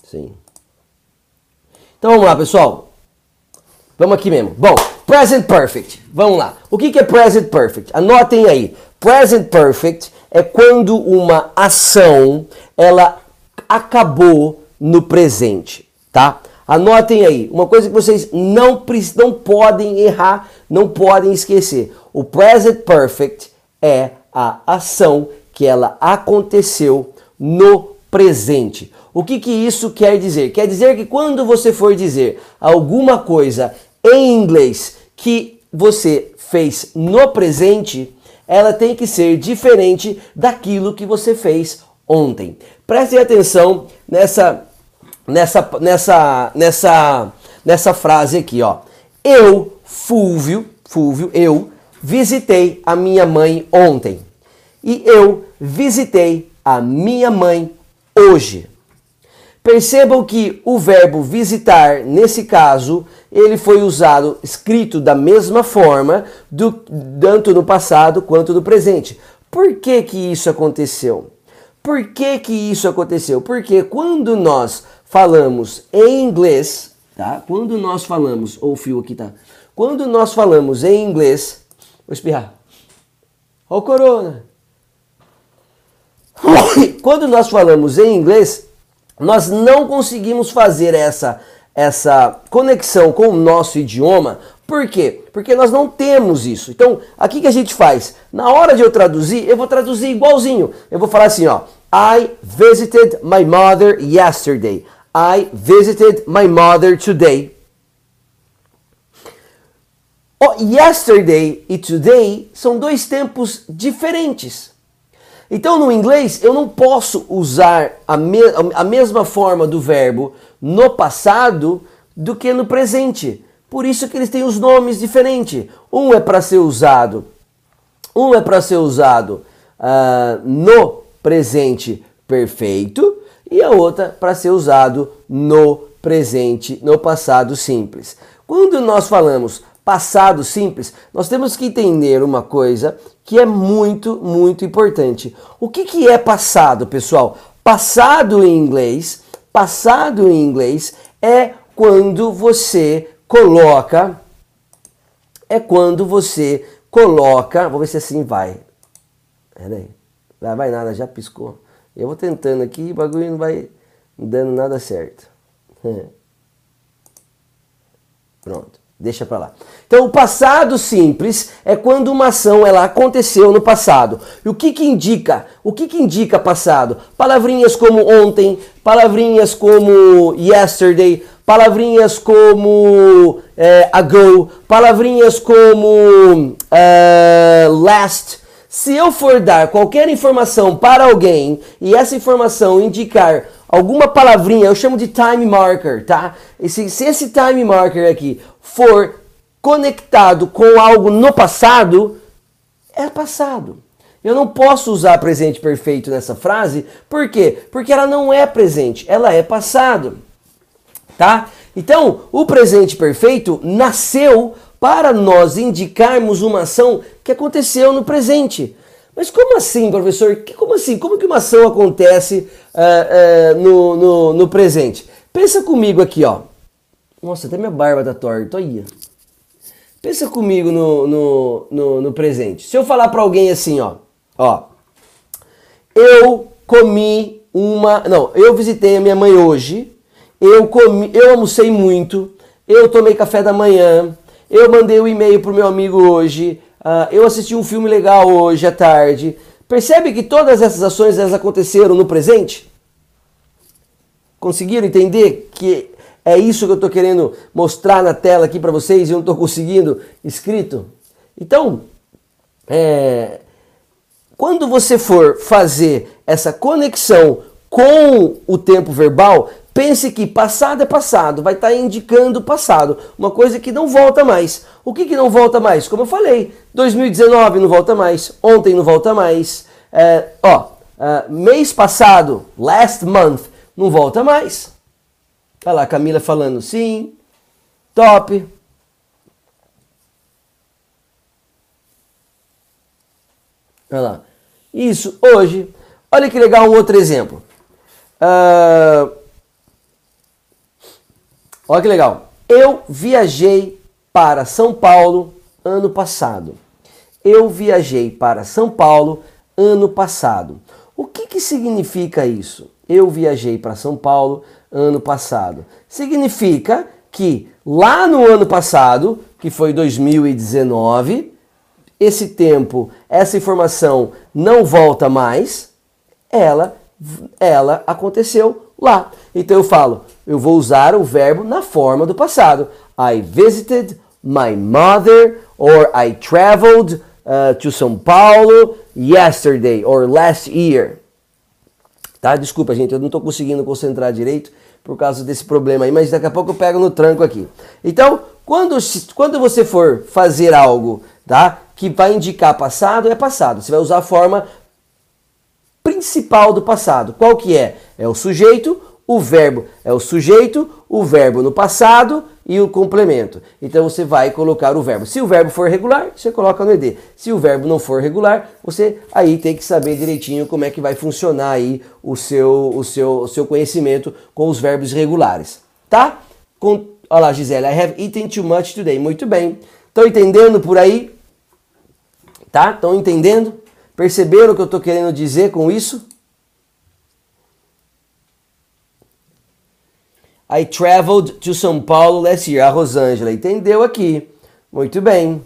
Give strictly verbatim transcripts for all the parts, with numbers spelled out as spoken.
Sim. Então vamos lá, pessoal. Vamos aqui mesmo. Bom, present perfect. Vamos lá. O que que é present perfect? Anotem aí. Present perfect é quando uma ação ela acabou no presente, tá? Anotem aí. Uma coisa que vocês não, não podem errar, não podem esquecer. O present perfect é a ação que ela aconteceu no presente. O que que isso quer dizer? Quer dizer que quando você for dizer alguma coisa em inglês que você fez no presente, ela tem que ser diferente daquilo que você fez ontem. Prestem atenção nessa, nessa, nessa, nessa, nessa frase aqui, ó. Eu, Fúvio, Fúvio, eu visitei a minha mãe ontem. E eu visitei a minha mãe hoje. Percebam que o verbo visitar, nesse caso, ele foi usado, escrito da mesma forma, do, tanto no passado quanto no presente. Por que que isso aconteceu? Por que que isso aconteceu? Porque quando nós falamos em inglês, tá? Quando nós falamos, ou o fio aqui tá? Quando nós falamos em inglês, vou espirrar. Ó o corona! Quando nós falamos em inglês, nós não conseguimos fazer essa, essa conexão com o nosso idioma. Por quê? Porque nós não temos isso. Então, aqui que a gente faz? Na hora de eu traduzir, eu vou traduzir igualzinho. Eu vou falar assim, ó. I visited my mother yesterday. I visited my mother today. O yesterday e today são dois tempos diferentes. Então, no inglês, eu não posso usar a, me a mesma forma do verbo no passado do que no presente. Por isso que eles têm os nomes diferentes. Um é para ser usado, um é para ser usado uh, no presente perfeito e a outra para ser usado no presente, no passado simples. Quando nós falamos passado simples, nós temos que entender uma coisa que é muito, muito importante. O que que é passado, pessoal? Passado em inglês, passado em inglês é quando você coloca, é quando você coloca, vou ver se assim vai. Peraí, vai, vai nada, já piscou. Eu vou tentando aqui e o bagulho não vai dando nada certo. Pronto. Deixa pra lá. Então, o passado simples é quando uma ação ela aconteceu no passado. E o que que indica? O que que indica passado? Palavrinhas como ontem, palavrinhas como yesterday, palavrinhas como é, ago, palavrinhas como é, last. Se eu for dar qualquer informação para alguém e essa informação indicar alguma palavrinha, eu chamo de time marker, tá? E se, se esse time marker aqui for conectado com algo no passado, é passado. Eu não posso usar presente perfeito nessa frase, por quê? Porque ela não é presente, ela é passado, tá? Então, o presente perfeito nasceu para nós indicarmos uma ação que aconteceu no presente. Mas como assim, professor? Como assim? Como que uma ação acontece uh, uh, no, no, no presente? Pensa comigo aqui, ó. Nossa, até minha barba tá torta, aí. Pensa comigo no, no, no, no presente. Se eu falar para alguém assim, ó, ó, eu comi uma, não, eu visitei a minha mãe hoje, eu comi, eu almocei muito, eu tomei café da manhã, eu mandei um e-mail pro meu amigo hoje, uh, eu assisti um filme legal hoje à tarde. Percebe que todas essas ações elas aconteceram no presente? Conseguiram entender que é isso que eu estou querendo mostrar na tela aqui para vocês e eu não estou conseguindo escrito? Então, é, quando você for fazer essa conexão com o tempo verbal, pense que passado é passado, vai estar indicando o passado, uma coisa que não volta mais. O que que não volta mais? Como eu falei, dois mil e dezenove não volta mais, ontem não volta mais, é, ó, uh, mês passado, last month, não volta mais. Olha lá, a Camila falando sim, top. Olha lá, isso, hoje. Olha que legal um outro exemplo. Uh, Olha que legal. Eu viajei para São Paulo ano passado. Eu viajei para São Paulo ano passado. O que que significa isso? Eu viajei para São Paulo ano passado. Significa que lá no ano passado, que foi dois mil e dezenove, esse tempo, essa informação não volta mais, ela, ela aconteceu lá. Então eu falo, eu vou usar o verbo na forma do passado. I visited my mother, or I traveled uh, to São Paulo yesterday, or last year. Tá? Desculpa, gente, eu não estou conseguindo concentrar direito por causa desse problema aí, mas daqui a pouco eu pego no tranco aqui. Então, quando, quando você for fazer algo, tá, que vai indicar passado, é passado. Você vai usar a forma principal do passado. Qual que é? É o sujeito, o verbo é o sujeito, o verbo no passado e o complemento. Então você vai colocar o verbo. Se o verbo for regular, você coloca no E D. Se o verbo não for regular, você aí tem que saber direitinho como é que vai funcionar aí o seu, o seu, o seu conhecimento com os verbos regulares. Tá? Com, olha lá, Gisele, I have eaten too much today. Muito bem. Estão entendendo por aí? Tá? Estão entendendo? Perceberam o que eu estou querendo dizer com isso? I traveled to São Paulo last year. A Rosângela entendeu aqui. Muito bem.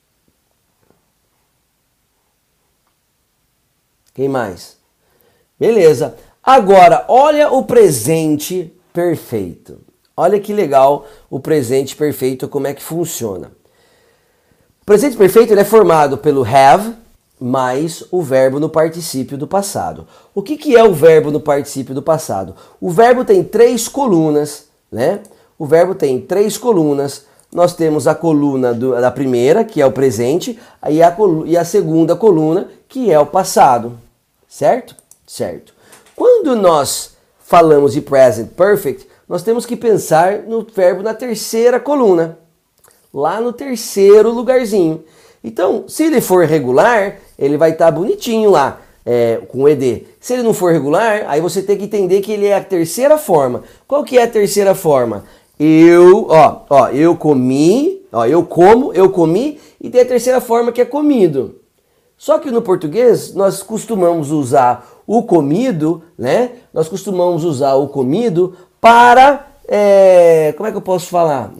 Quem mais? Beleza. Agora, olha o presente perfeito. Olha que legal o presente perfeito, como é que funciona. O presente perfeito ele é formado pelo have mais o verbo no particípio do passado. O que, que é o verbo no particípio do passado? O verbo tem três colunas, né? O verbo tem três colunas. Nós temos a coluna do, da primeira, que é o presente, e a, e a segunda coluna, que é o passado. Certo? Certo. Quando nós falamos de present perfect, nós temos que pensar no verbo na terceira coluna. Lá no terceiro lugarzinho. Então, se ele for regular, ele vai estar bonitinho lá, é, com o E D. Se ele não for regular, aí você tem que entender que ele é a terceira forma. Qual que é a terceira forma? Eu, ó, ó, eu comi, ó, eu como, eu comi, e tem a terceira forma que é comido. Só que no português, nós costumamos usar o comido, né? Nós costumamos usar o comido para, é, como é que eu posso falar?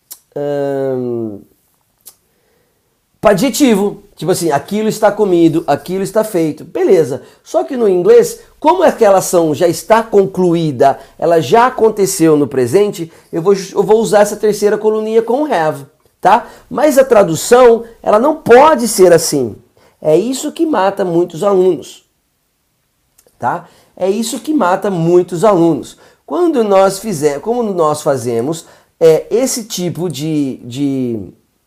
Hum, para adjetivo, tipo assim, aquilo está comido, aquilo está feito, beleza. Só que no inglês, como aquela ação já está concluída, ela já aconteceu no presente, eu vou, eu vou usar essa terceira coluninha com have, tá? Mas a tradução, ela não pode ser assim. É isso que mata muitos alunos, tá? É isso que mata muitos alunos. Quando nós fizemos, como nós fazemos é, esse tipo de... de,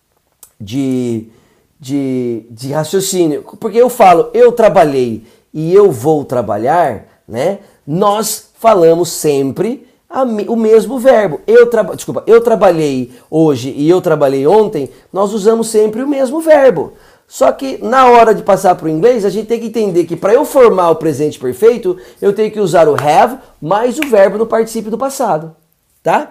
de De, de raciocínio, porque eu falo eu trabalhei e eu vou trabalhar, né? Nós falamos sempre a, o mesmo verbo. Eu tra, desculpa, eu trabalhei hoje e eu trabalhei ontem, nós usamos sempre o mesmo verbo. Só que na hora de passar para o inglês, a gente tem que entender que para eu formar o presente perfeito, eu tenho que usar o have mais o verbo no particípio do passado, tá?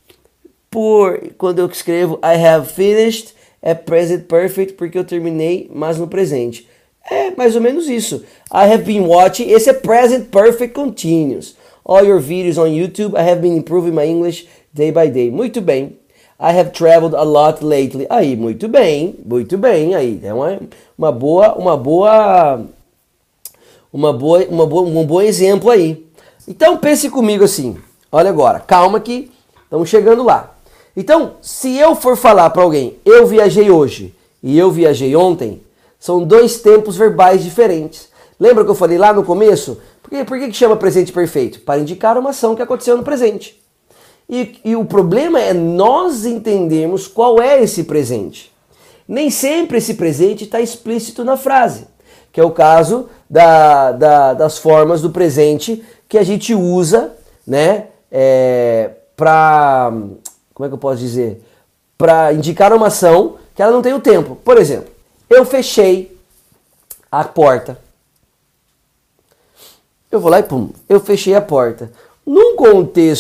Por quando eu escrevo I have finished, é present perfect porque eu terminei, mas no presente. É mais ou menos isso. I have been watching, esse é present perfect continuous. All your videos on YouTube, I have been improving my English day by day. Muito bem. I have traveled a lot lately. Aí, muito bem, muito bem. Aí, é uma, uma boa, uma boa, uma boa, uma boa, um bom exemplo aí. Então pense comigo assim. Olha agora, calma que estamos chegando lá. Então, se eu for falar para alguém, eu viajei hoje e eu viajei ontem, são dois tempos verbais diferentes. Lembra que eu falei lá no começo? Por que, por que que chama presente perfeito? Para indicar uma ação que aconteceu no presente. E, e o problema é nós entendermos qual é esse presente. Nem sempre esse presente está explícito na frase, que é o caso da, da, das formas do presente que a gente usa, né, é, para... Como é que eu posso dizer? Para indicar uma ação que ela não tem o tempo. Por exemplo, eu fechei a porta. Eu vou lá e pum, eu fechei a porta. Num contexto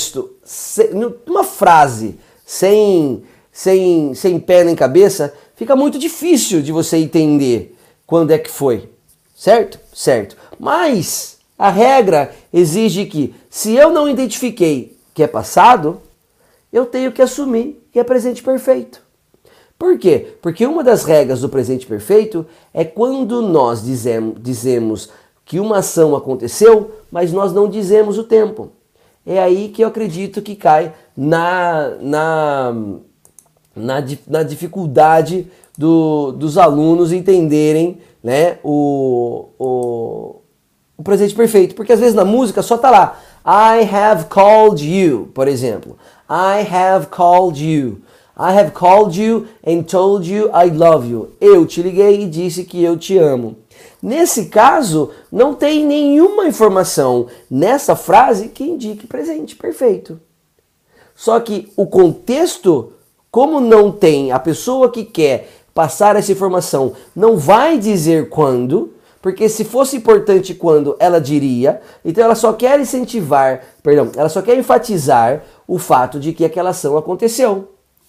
numa frase, sem, sem, sem pé nem cabeça, fica muito difícil de você entender quando é que foi. Certo? Certo. Mas a regra exige que, se eu não identifiquei que é passado, eu tenho que assumir que é presente perfeito. Por quê? Porque uma das regras do presente perfeito é quando nós dizemos, dizemos que uma ação aconteceu, mas nós não dizemos o tempo. É aí que eu acredito que cai na, na, na, na dificuldade do, dos alunos entenderem, né, o, o, o presente perfeito. Porque às vezes na música só tá lá, I have called you, por exemplo. I have called you. I have called you and told you I love you. Eu te liguei e disse que eu te amo. Nesse caso, não tem nenhuma informação nessa frase que indique presente perfeito. Só que o contexto, como não tem, a pessoa que quer passar essa informação não vai dizer quando, porque se fosse importante quando, ela diria. Então ela só quer incentivar, perdão, ela só quer enfatizar o fato de que aquela ação aconteceu.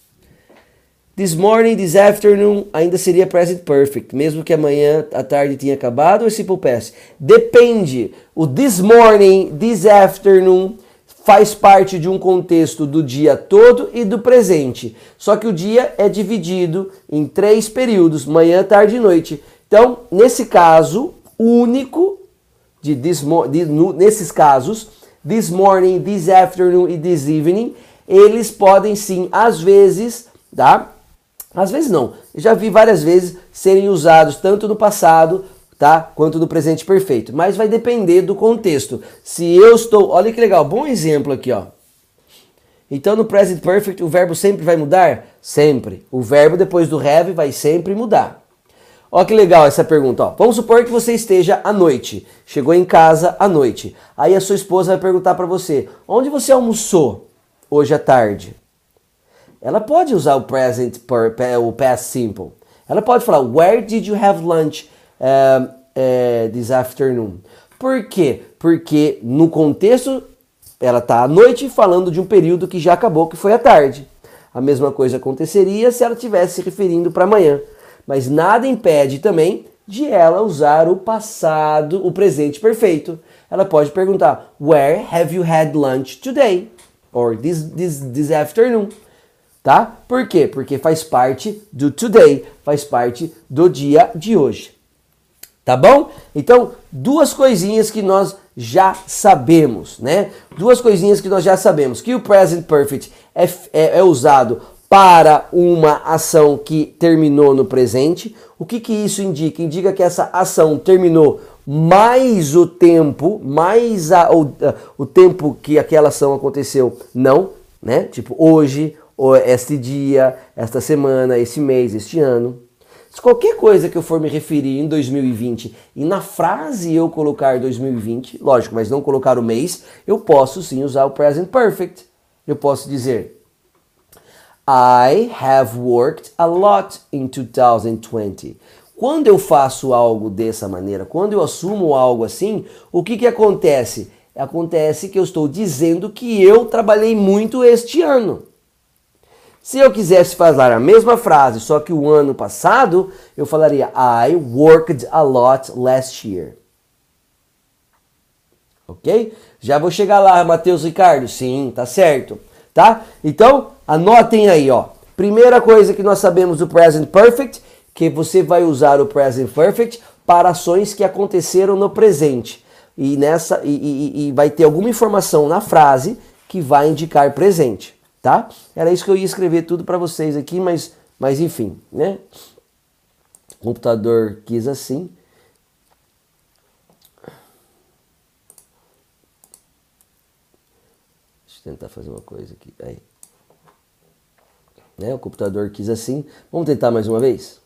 This morning, this afternoon, ainda seria present perfect, mesmo que amanhã, à tarde tenha acabado, ou simple past? Depende. O this morning, this afternoon faz parte de um contexto do dia todo e do presente. Só que o dia é dividido em três períodos, manhã, tarde e noite. Então, nesse caso único, de this mo- de, no, nesses casos, this morning, this afternoon e this evening, eles podem sim, às vezes, tá? Às vezes não, eu já vi várias vezes serem usados tanto no passado, tá, quanto no presente perfeito. Mas vai depender do contexto. Se eu estou... Olha que legal, bom exemplo aqui, ó. Então no present perfect o verbo sempre vai mudar? Sempre. O verbo depois do have vai sempre mudar. Olha que legal essa pergunta, ó. Vamos supor que você esteja à noite. Chegou em casa à noite. Aí a sua esposa vai perguntar para você, onde você almoçou hoje à tarde? Ela pode usar o present, o past simple. Ela pode falar, where did you have lunch uh, uh, this afternoon? Por quê? Porque no contexto, ela está à noite falando de um período que já acabou, que foi à tarde. A mesma coisa aconteceria se ela estivesse se referindo para amanhã. Mas nada impede também de ela usar o passado, o presente perfeito. Ela pode perguntar, where have you had lunch today? Or this, this, this afternoon? Tá? Por quê? Porque faz parte do today, faz parte do dia de hoje. Tá bom? Então, duas coisinhas que nós já sabemos, né? Duas coisinhas que nós já sabemos. Que o present perfect é, é, é usado para uma ação que terminou no presente. O que que isso indica? Indica que essa ação terminou mais o tempo, mais a, o, o tempo que aquela ação aconteceu, não, né? Tipo, hoje, ou este dia, esta semana, esse mês, este ano. Se qualquer coisa que eu for me referir em dois mil e vinte e na frase eu colocar dois mil e vinte, lógico, mas não colocar o mês, eu posso sim usar o present perfect. Eu posso dizer I have worked a lot in two thousand twenty. Quando eu faço algo dessa maneira, quando eu assumo algo assim, o que que acontece? Acontece que eu estou dizendo que eu trabalhei muito este ano. Se eu quisesse falar a mesma frase, só que o ano passado, eu falaria I worked a lot last year. Ok? Já vou chegar lá, Matheus Ricardo. Sim, tá certo. Tá? Então, anotem aí, ó. Primeira coisa que nós sabemos do present perfect, que você vai usar o present perfect para ações que aconteceram no presente. E, nessa, e, e, e vai ter alguma informação na frase que vai indicar presente. Tá? Era isso que eu ia escrever tudo para vocês aqui, mas, mas enfim, né? O computador quis assim. Deixa eu tentar fazer uma coisa aqui. Aí. Né? O computador quis assim. Vamos tentar mais uma vez?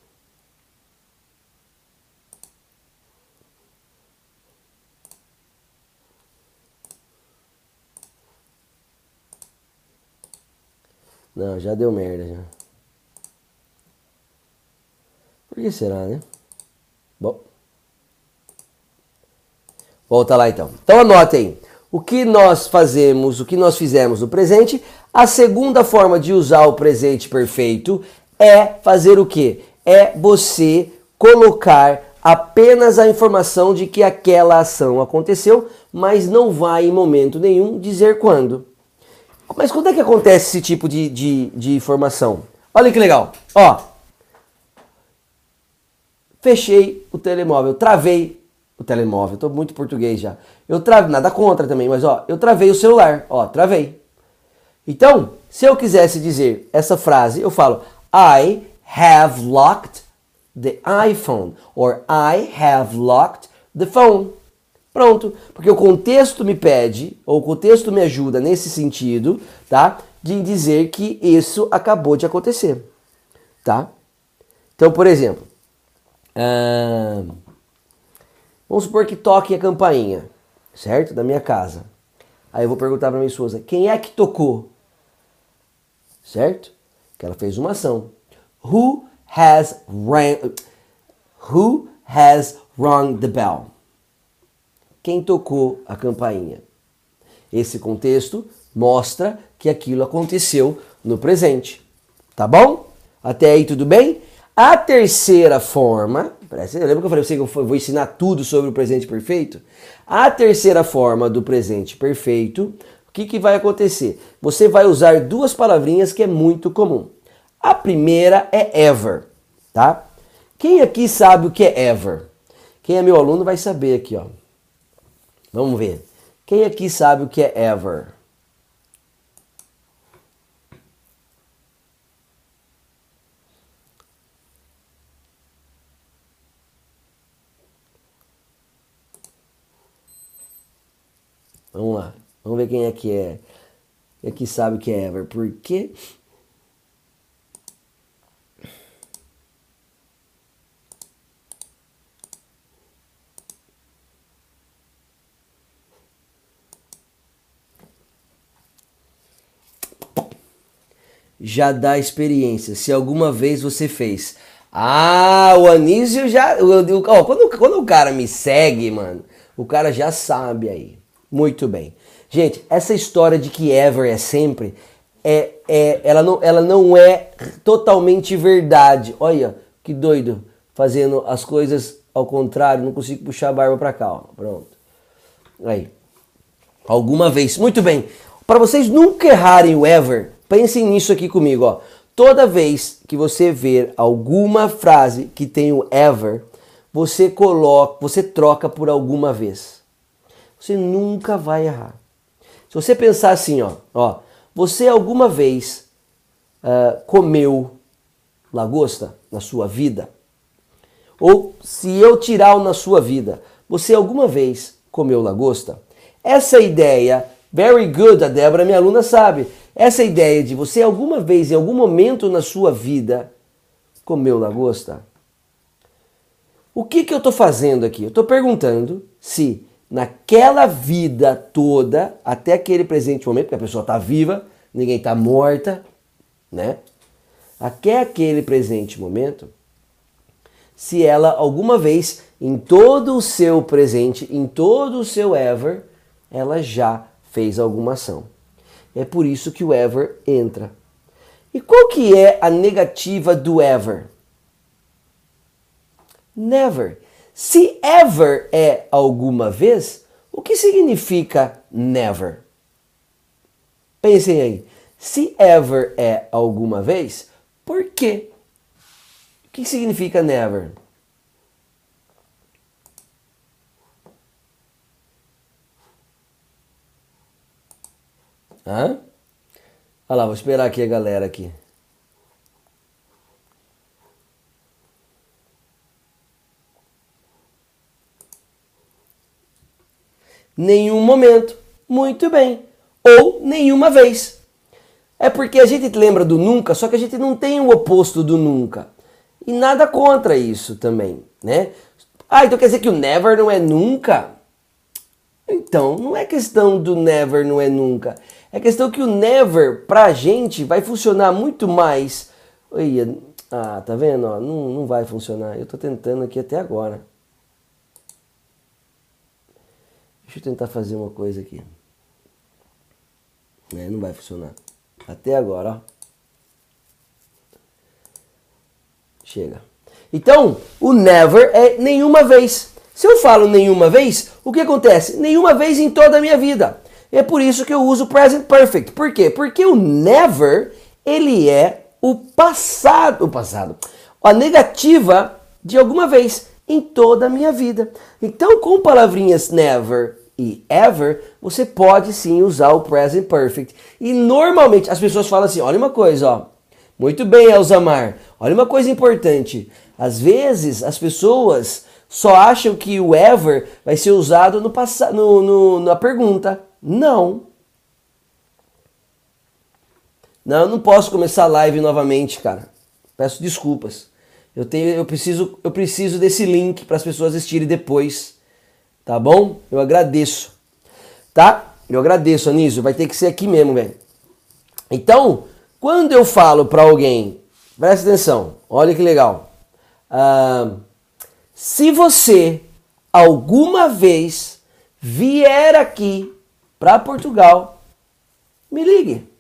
Não, já deu merda já. Por que será, né? Bom. Volta lá então. Então anote aí. o que nós fazemos, o que nós fizemos no presente. A segunda forma de usar o presente perfeito é fazer o quê? É você colocar apenas a informação de que aquela ação aconteceu, mas não vai em momento nenhum dizer quando. Mas quando é que acontece esse tipo de, de, de informação? Olha que legal. Ó, fechei o telemóvel, travei o telemóvel, tô muito português já. Eu travei, nada contra também, mas ó, eu travei o celular, ó, travei. Então, se eu quisesse dizer essa frase, eu falo I have locked the iPhone, or I have locked the phone. Pronto, porque o contexto me pede, ou o contexto me ajuda nesse sentido, tá? De dizer que isso acabou de acontecer, tá? Então, por exemplo, hum, vamos supor que toque a campainha, certo? Da minha casa. Aí eu vou perguntar para minha esposa, quem é que tocou? Certo? Que ela fez uma ação. Who has rang, who has rung the bell? Quem tocou a campainha? Esse contexto mostra que aquilo aconteceu no presente. Tá bom? Até aí tudo bem? A terceira forma, lembra que eu falei que eu vou ensinar tudo sobre o presente perfeito? A terceira forma do presente perfeito, o que, que vai acontecer? Você vai usar duas palavrinhas que é muito comum. A primeira é ever, tá? Quem aqui sabe o que é ever? Quem é meu aluno vai saber aqui, ó. Vamos ver. Quem aqui sabe o que é ever? Vamos lá. Vamos ver quem é que é. Quem aqui sabe o que é ever? Por quê? Já dá experiência. Se alguma vez você fez. Ah, o Anísio já... Ó, quando, quando o cara me segue, mano, o cara já sabe aí. Muito bem. Gente, essa história de que ever é sempre, é, é, ela, não, ela não é totalmente verdade. Olha, que doido. Fazendo as coisas ao contrário. Não consigo puxar a barba pra cá, ó. Pronto. Aí. Alguma vez. Muito bem. Para vocês nunca errarem o ever... Pensem nisso aqui comigo, ó. Toda vez que você ver alguma frase que tem o ever, você coloca, você troca por alguma vez. Você nunca vai errar. Se você pensar assim, ó, ó, você alguma vez uh, comeu lagosta na sua vida? Ou se eu tirar o na sua vida, você alguma vez comeu lagosta? Essa ideia, very good, a Débora, minha aluna, sabe. Essa ideia de você alguma vez, em algum momento na sua vida, comeu lagosta? O que, que eu estou fazendo aqui? Eu estou perguntando se naquela vida toda, até aquele presente momento, porque a pessoa está viva, ninguém está morta, né? Até aquele presente momento, se ela alguma vez, em todo o seu presente, em todo o seu ever, ela já fez alguma ação. É por isso que o ever entra. E qual que é a negativa do ever? Never. Se ever é alguma vez, o que significa never? Pensem aí. Se ever é alguma vez, por quê? O que significa never? Hã? Olha lá, vou esperar aqui a galera aqui. Nenhum momento. Muito bem. Ou nenhuma vez. É porque a gente lembra do nunca, só que a gente não tem o oposto do nunca. E nada contra isso também, né? Ah, então quer dizer que o never não é nunca? Então, não é questão do never não é nunca. É questão que o never, pra gente, vai funcionar muito mais. Olha, ah, tá vendo? Ó, não, não vai funcionar. Eu tô tentando aqui até agora. Deixa eu tentar fazer uma coisa aqui. É, não vai funcionar. Até agora, ó. Chega. Então, o never é nenhuma vez. Se eu falo nenhuma vez, o que acontece? Nenhuma vez em toda a minha vida. É por isso que eu uso o present perfect. Por quê? Porque o never, ele é o passado, o passado, a negativa de alguma vez em toda a minha vida. Então, com palavrinhas never e ever, você pode sim usar o present perfect. E normalmente as pessoas falam assim, olha uma coisa, ó. Muito bem, Elzamar. Olha uma coisa importante. Às vezes as pessoas só acham que o ever vai ser usado no passa- no, no, na pergunta. Não. Não, eu não posso começar a live novamente, cara. Peço desculpas. Eu, tenho, eu, preciso, eu preciso desse link para as pessoas assistirem depois. Tá bom? Eu agradeço. Tá? Eu agradeço, Anísio. Vai ter que ser aqui mesmo, velho. Então, quando eu falo para alguém, presta atenção, olha que legal. Ah, se você alguma vez vier aqui para Portugal, me ligue.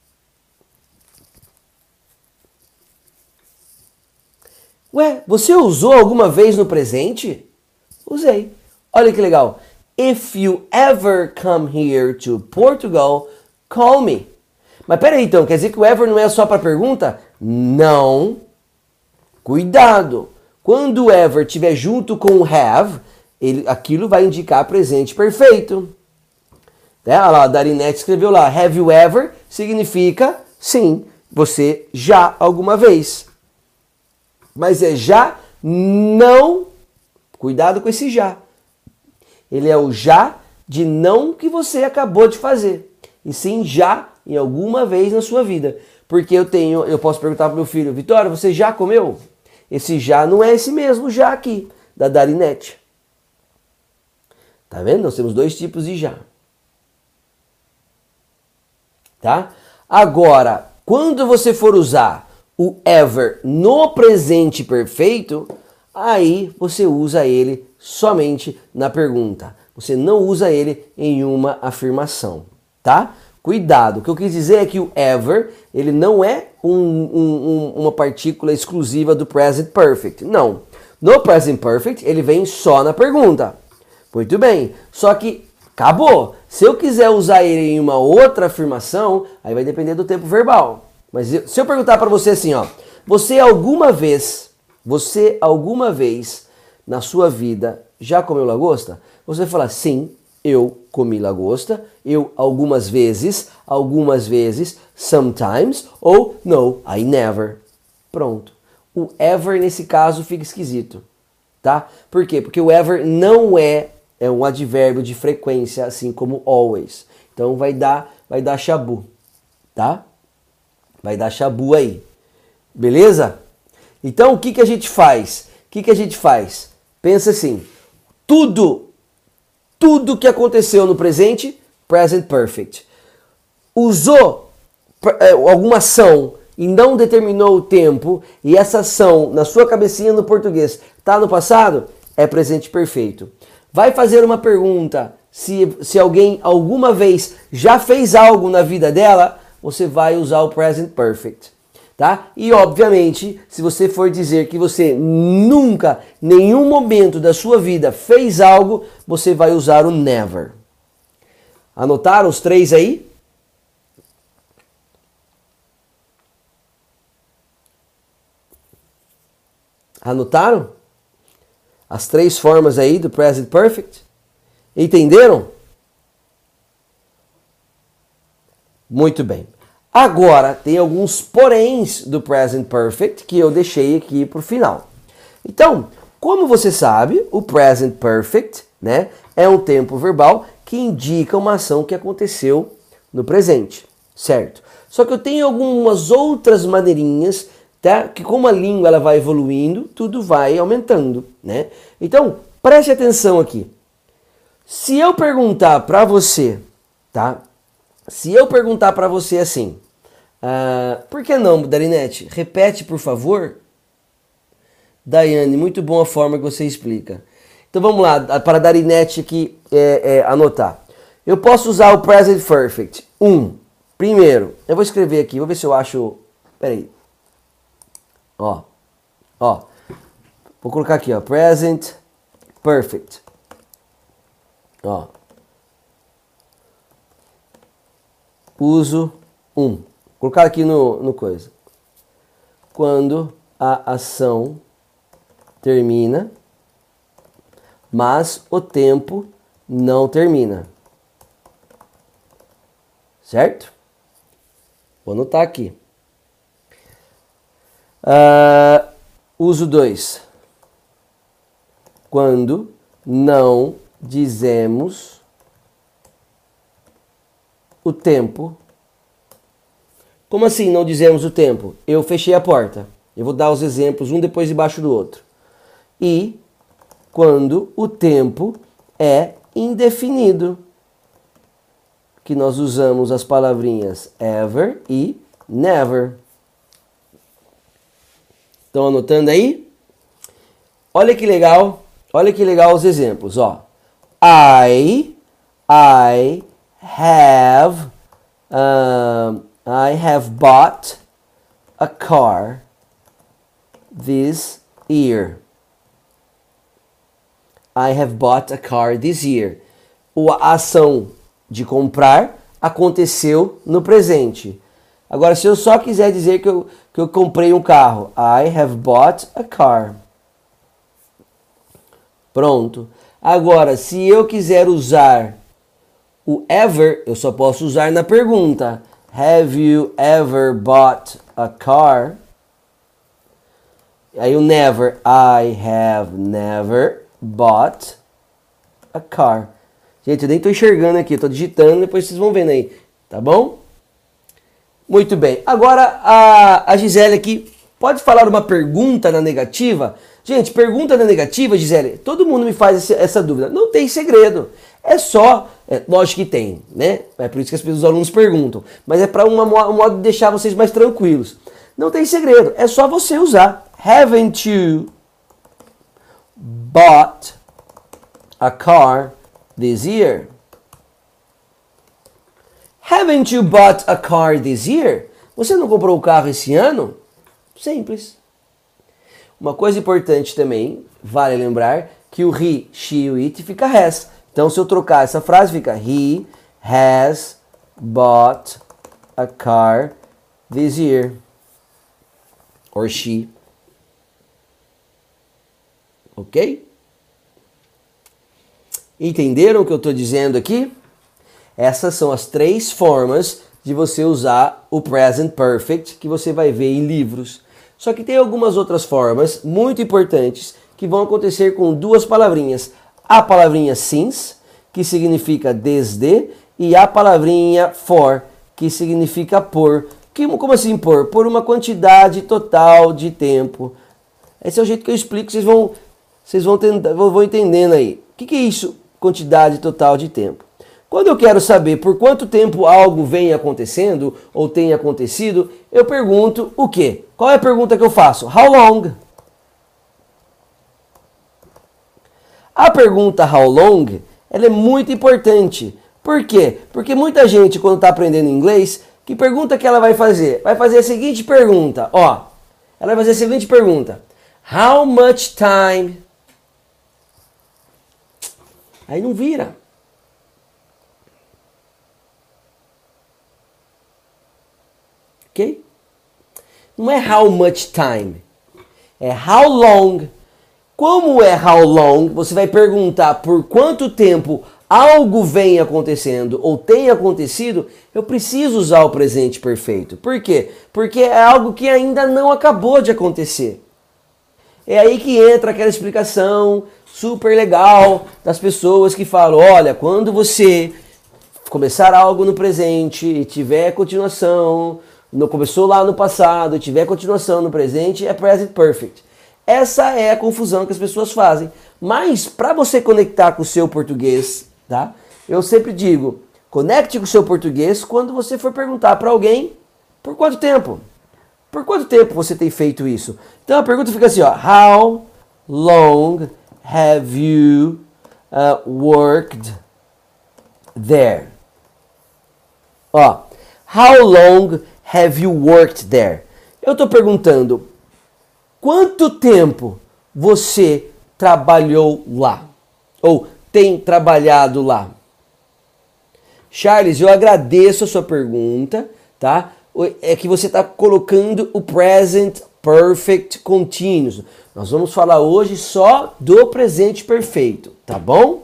Ué, você usou alguma vez no presente? Usei. Olha que legal. If you ever come here to Portugal, call me. Mas peraí então, quer dizer que o ever não é só para pergunta? Não. Cuidado. Quando o ever estiver junto com o have, ele, aquilo vai indicar presente perfeito. É, olha lá, a Darinete escreveu lá, have you ever significa sim, você já alguma vez. Mas é já, não, cuidado com esse já. Ele é o já de não que você acabou de fazer. E sim já em alguma vez na sua vida. Porque eu tenho, eu posso perguntar para meu filho, Vitória, você já comeu? Esse já não é esse mesmo já aqui, da Darinete. Tá vendo? Nós temos dois tipos de já. Tá? Agora, quando você for usar o ever no presente perfeito, aí você usa ele somente na pergunta. Você não usa ele em uma afirmação, tá? Cuidado, o que eu quis dizer é que o ever, ele não é um, um, uma partícula exclusiva do present perfect. Não. No present perfect, ele vem só na pergunta. Muito bem. Só que acabou. Se eu quiser usar ele em uma outra afirmação, aí vai depender do tempo verbal. Mas eu, se eu perguntar para você assim, ó, você alguma vez, você alguma vez na sua vida já comeu lagosta? Você vai falar, sim, eu comi lagosta, eu algumas vezes, algumas vezes, sometimes, ou no, I never. Pronto. O ever nesse caso fica esquisito, tá? Por quê? Porque o ever não é, é um advérbio de frequência, assim como always. Então vai dar, vai dar chabu, tá? Vai dar chabu aí. Beleza? Então o que, que a gente faz? O que, que a gente faz? Pensa assim, tudo, tudo que aconteceu no presente, present perfect. Usou alguma ação e não determinou o tempo, e essa ação na sua cabecinha no português está no passado, é presente perfeito. Vai fazer uma pergunta, se, se alguém alguma vez já fez algo na vida dela, você vai usar o present perfect, tá? E obviamente, se você for dizer que você nunca, nenhum momento da sua vida fez algo, você vai usar o never. Anotaram os três aí? Anotaram? As três formas aí do present perfect? Entenderam? Muito bem. Agora, tem alguns poréns do present perfect que eu deixei aqui para o final. Então, como você sabe, o present perfect, né, é um tempo verbal que indica uma ação que aconteceu no presente, certo? Só que eu tenho algumas outras maneirinhas, tá, que como a língua ela vai evoluindo, tudo vai aumentando, né? Então, preste atenção aqui. Se eu perguntar para você, tá? Se eu perguntar para você assim, uh, por que não, Darinete? Repete, por favor. Daiane, muito boa a forma que você explica. Então vamos lá, para a Darinete aqui é, é, anotar. Eu posso usar o present perfect. Um, Primeiro, eu vou escrever aqui, vou ver se eu acho... Peraí. Ó, ó. Vou colocar aqui, ó, present perfect. Ó. Uso um. Vou colocar aqui no, no coisa. Quando a ação termina, mas o tempo não termina. Certo? Vou anotar aqui. Uh, uso dois. Quando não dizemos o tempo. Como assim não dizemos o tempo? Eu fechei a porta. Eu vou dar os exemplos um depois debaixo do outro. E quando o tempo é indefinido, que nós usamos as palavrinhas ever e never. Estão anotando aí? Olha que legal, olha que legal os exemplos, ó. I, I have, um, I have bought a car this year. I have bought a car this year. A ação de comprar aconteceu no presente. Agora, se eu só quiser dizer que eu, que eu comprei um carro, I have bought a car. Pronto. Agora, se eu quiser usar o ever, eu só posso usar na pergunta. Have you ever bought a car? Aí o never. I have never bought a car. Gente, eu nem estou enxergando aqui, estou digitando, depois vocês vão vendo aí, tá bom? Muito bem. Agora a, a Gisele aqui pode falar uma pergunta na negativa? Gente, pergunta na negativa, Gisele, todo mundo me faz esse, essa dúvida. Não tem segredo. É só, é, lógico que tem, né? É por isso que as pessoas, os alunos perguntam. Mas é para um modo de deixar vocês mais tranquilos. Não tem segredo. É só você usar. Haven't you bought a car this year? Haven't you bought a car this year? Você não comprou o carro esse ano? Simples. Uma coisa importante também, vale lembrar, que o he, she e o it fica has. Então, se eu trocar essa frase, fica he has bought a car this year. Or she. Ok? Entenderam o que eu estou dizendo aqui? Essas são as três formas de você usar o present perfect que você vai ver em livros. Só que tem algumas outras formas muito importantes que vão acontecer com duas palavrinhas. A palavrinha since, que significa desde, e a palavrinha for, que significa por. Que, como assim por? Por uma quantidade total de tempo. Esse é o jeito que eu explico, vocês vão, vocês vão, tentar, vão entendendo aí. O que, que é isso? Quantidade total de tempo. Quando eu quero saber por quanto tempo algo vem acontecendo ou tem acontecido, eu pergunto o quê? Qual é a pergunta que eu faço? How long? A pergunta how long, ela é muito importante. Por quê? Porque muita gente, quando está aprendendo inglês, que pergunta que ela vai fazer? Vai fazer a seguinte pergunta, ó. Ela vai fazer a seguinte pergunta. How much time? Aí não vira. Ok? Não é how much time. É how long. Como é how long, você vai perguntar por quanto tempo algo vem acontecendo ou tem acontecido, eu preciso usar o presente perfeito. Por quê? Porque é algo que ainda não acabou de acontecer. É aí que entra aquela explicação super legal das pessoas que falam, olha, quando você começar algo no presente e tiver continuação, não começou lá no passado e tiver continuação no presente, é present perfect. Essa é a confusão que as pessoas fazem. Mas para você conectar com o seu português, tá? Eu sempre digo, conecte com o seu português quando você for perguntar para alguém por quanto tempo. Por quanto tempo você tem feito isso? Então a pergunta fica assim, ó, how long have you uh, worked there? Ó, How long have you worked there? Eu estou perguntando, quanto tempo você trabalhou lá? Ou tem trabalhado lá? Charles, eu agradeço a sua pergunta, tá? É que você está colocando o present perfect continuous. Nós vamos falar hoje só do presente perfeito, tá bom?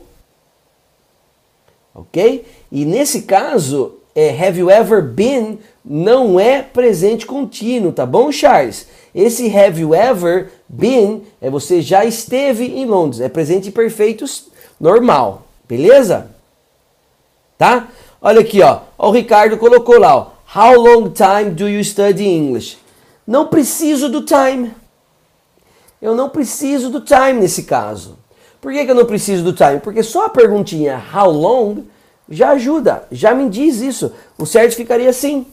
Ok? E nesse caso, é, have you ever been não é presente contínuo, tá bom, Charles? Esse have you ever been é você já esteve em Londres, é presente perfeito normal, beleza? Tá? Olha aqui, ó, o Ricardo colocou lá, ó, how long time do you study English? Não preciso do time. Eu não preciso do time nesse caso. Por que que eu não preciso do time? Porque só a perguntinha how long já ajuda, já me diz isso. O certo ficaria assim.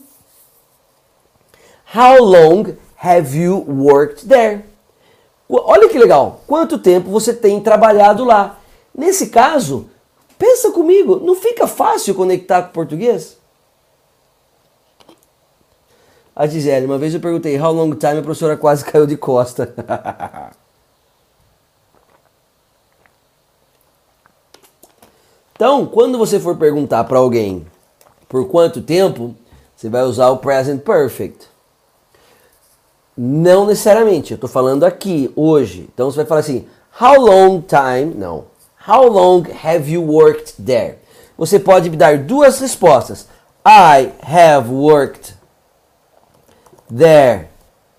How long have you worked there? Olha que legal. Quanto tempo você tem trabalhado lá? Nesse caso, pensa comigo, não fica fácil conectar com o português? A Gisele, uma vez eu perguntei how long time, a professora quase caiu de costa. Então, quando você for perguntar para alguém por quanto tempo, você vai usar o present perfect. Não necessariamente, eu estou falando aqui, hoje. Então você vai falar assim, how long time, não. How long have you worked there? Você pode me dar duas respostas. I have worked there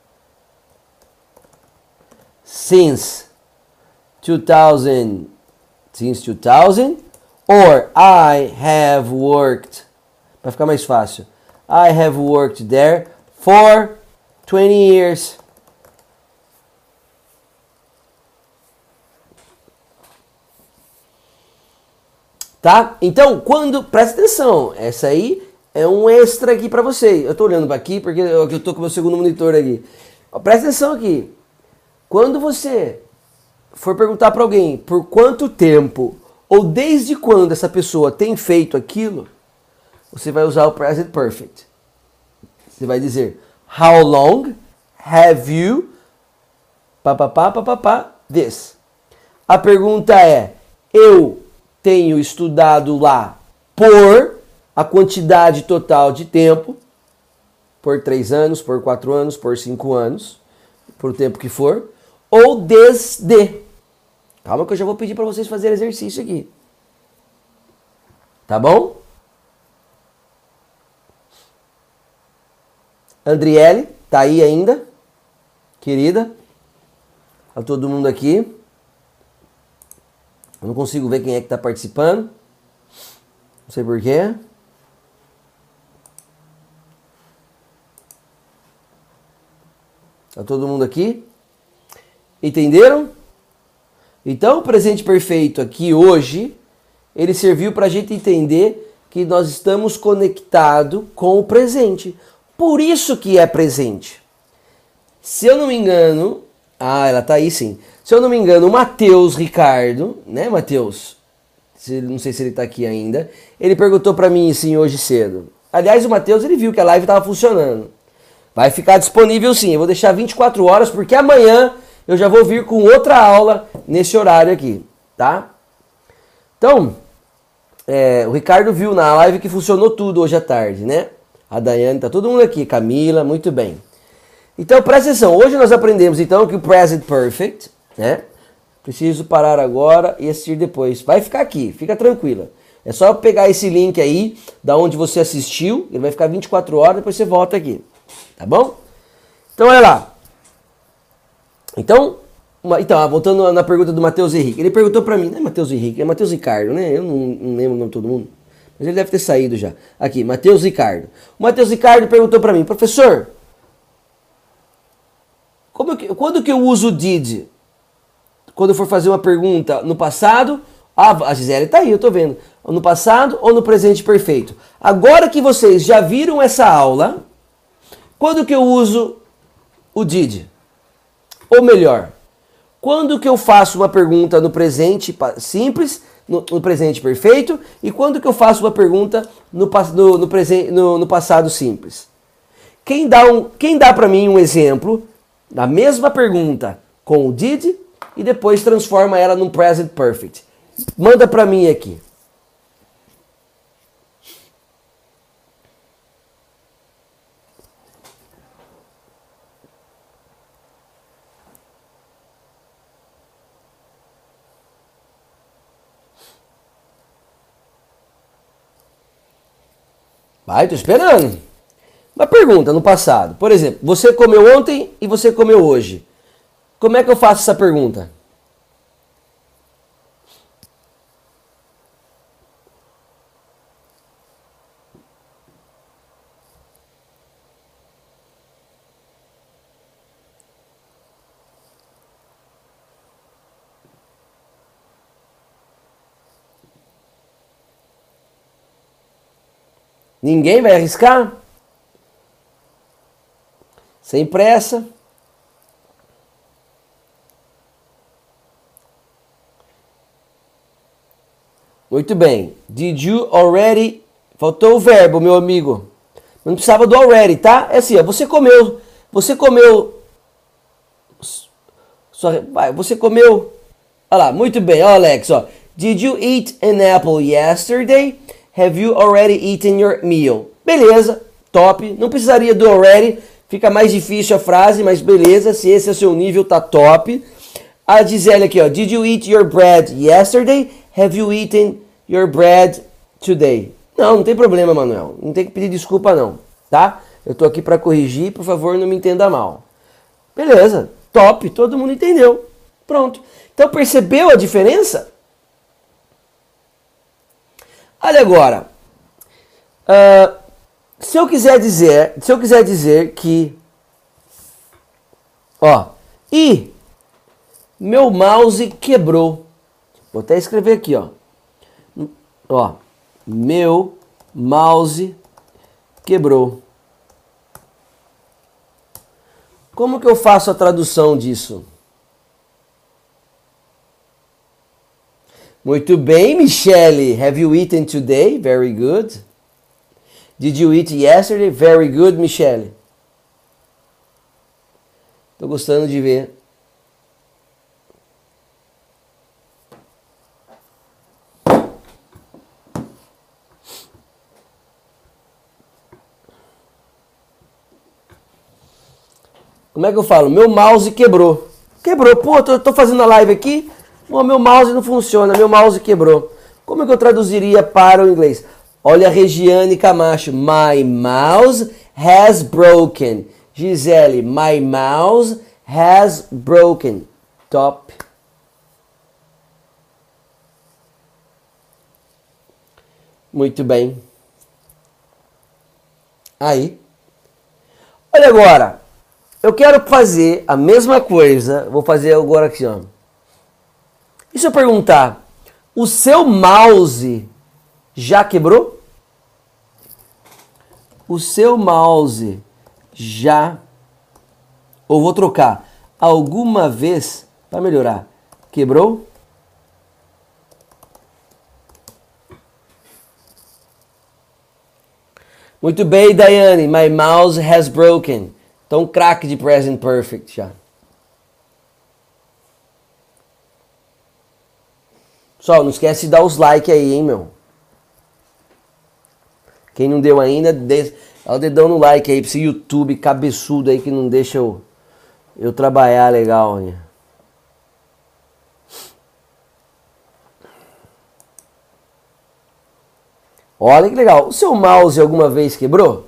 since two thousand, since two thousand, or I have worked, para ficar mais fácil, I have worked there for twenty years. Tá? Então, quando, presta atenção, essa aí é um extra aqui para você. Eu tô olhando aqui porque eu, eu tô com o meu segundo monitor aqui. Presta atenção aqui. Quando você for perguntar para alguém por quanto tempo ou desde quando essa pessoa tem feito aquilo, você vai usar o present perfect. Você vai dizer how long have you papapá, papapá, this. A pergunta é, eu tenho estudado lá por a quantidade total de tempo, por três anos, por quatro anos, por cinco anos, por o tempo que for, ou desde. Calma que eu já vou pedir para vocês fazerem exercício aqui. Tá bom? Andriele, tá aí ainda? Querida? Tá todo mundo aqui? Eu não consigo ver quem é que tá participando. Não sei porquê. Tá todo mundo aqui? Entenderam? Então, o presente perfeito aqui hoje, ele serviu para a gente entender que nós estamos conectados com o presente. Por isso que é presente. Se eu não me engano... Ah, ela tá aí sim. Se eu não me engano, o Matheus Ricardo, né, Matheus? Não sei se ele tá aqui ainda. Ele perguntou para mim, sim, hoje cedo. Aliás, o Matheus, ele viu que a live tava funcionando. Vai ficar disponível sim. Eu vou deixar vinte e quatro horas, porque amanhã eu já vou vir com outra aula nesse horário aqui, tá? Então, é, o Ricardo viu na live que funcionou tudo hoje à tarde, né? A Daiane, tá todo mundo aqui. Camila, muito bem. Então, presta atenção. Hoje nós aprendemos, então, que o present perfect, né? Preciso parar agora e assistir depois. Vai ficar aqui, fica tranquila. É só pegar esse link aí, da onde você assistiu, ele vai ficar vinte e quatro horas, depois você volta aqui. Tá bom? Então, olha lá. Então, uma, então voltando na pergunta do Matheus Henrique. Ele perguntou pra mim, não é Matheus Henrique, é Matheus Ricardo, né? Eu não, não lembro o nome de todo mundo. Mas ele deve ter saído já. Aqui, Matheus Ricardo. O Matheus Ricardo perguntou pra mim, professor, como que, quando que eu uso o did? Quando eu for fazer uma pergunta no passado... Ah, a Gisele tá aí, eu tô vendo. No passado ou no presente perfeito? Agora que vocês já viram essa aula, quando que eu uso o did? Ou melhor, quando que eu faço uma pergunta no presente simples, no, no presente perfeito e quando que eu faço uma pergunta no, no, no, presen, no, no passado simples. Quem dá, um, quem dá para mim um exemplo da mesma pergunta com o did e depois transforma ela num present perfect? Manda para mim aqui. Vai, tô esperando. Uma pergunta no passado. Por exemplo, você comeu ontem e você comeu hoje. Como é que eu faço essa pergunta? Ninguém vai arriscar? Sem pressa. Muito bem. Did you already... Faltou o verbo, meu amigo. Não precisava do already, tá? É assim, ó, você comeu... Você comeu... Vai, você comeu... Olha lá, muito bem, ó, Alex, ó. Did you eat an apple yesterday? Have you already eaten your meal? Beleza, top. Não precisaria do already. Fica mais difícil a frase, mas beleza. Se esse é o seu nível, tá top. A Gisele aqui, ó. Did you eat your bread yesterday? Have you eaten your bread today? Não, não tem problema, Manuel. Não tem que pedir desculpa, não. Tá? Eu tô aqui para corrigir. Por favor, não me entenda mal. Beleza, top. Todo mundo entendeu. Pronto. Então, percebeu a diferença? Olha agora, uh, se eu quiser dizer, se eu quiser dizer que, ó, e meu mouse quebrou, vou até escrever aqui, ó, ó, meu mouse quebrou. Como que eu faço a tradução disso? Muito bem, Michelle. Have you eaten today? Very good. Did you eat yesterday? Very good, Michelle. Tô gostando de ver. Como é que eu falo? Meu mouse quebrou. Quebrou. Pô, tô, tô fazendo a live aqui. Oh, meu mouse não funciona, meu mouse quebrou. Como é que eu traduziria para o inglês? Olha a Regiane Camacho. My mouse has broken. Gisele, my mouse has broken. Top. Muito bem. Aí. Olha agora. Eu quero fazer a mesma coisa. Vou fazer agora aqui, ó. E se eu perguntar, o seu mouse já quebrou? O seu mouse já... Ou vou trocar, alguma vez, para melhorar, quebrou? Muito bem, Daiane, my mouse has broken. Então, craque de present perfect já. Pessoal, não esquece de dar os likes aí, hein, meu? Quem não deu ainda, dê, dá o dedão no like aí pra esse YouTube cabeçudo aí que não deixa eu, eu trabalhar legal, hein? Olha que legal. O seu mouse alguma vez quebrou?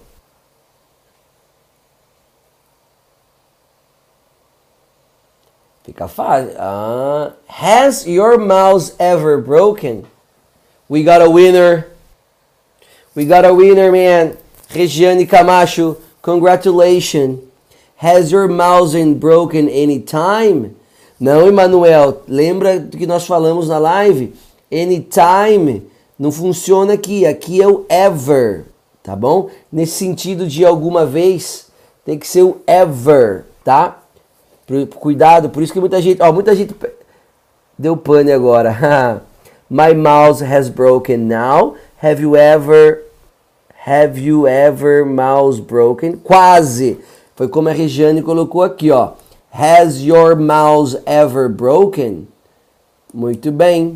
Fica fácil. Ah, has your mouse ever broken? We got a winner. We got a winner, man. Regiane Camacho, congratulations. Has your mouse been broken anytime? Não, Emanuel. Lembra do que nós falamos na live? Anytime não funciona aqui. Aqui é o ever, tá bom? Nesse sentido de alguma vez, tem que ser o ever, tá? Cuidado, por isso que muita gente, ó, muita gente deu pane agora. My mouse has broken now. Have you ever... Have you ever mouse broken? Quase. Foi como a Regiane colocou aqui, ó. Has your mouse ever broken? Muito bem.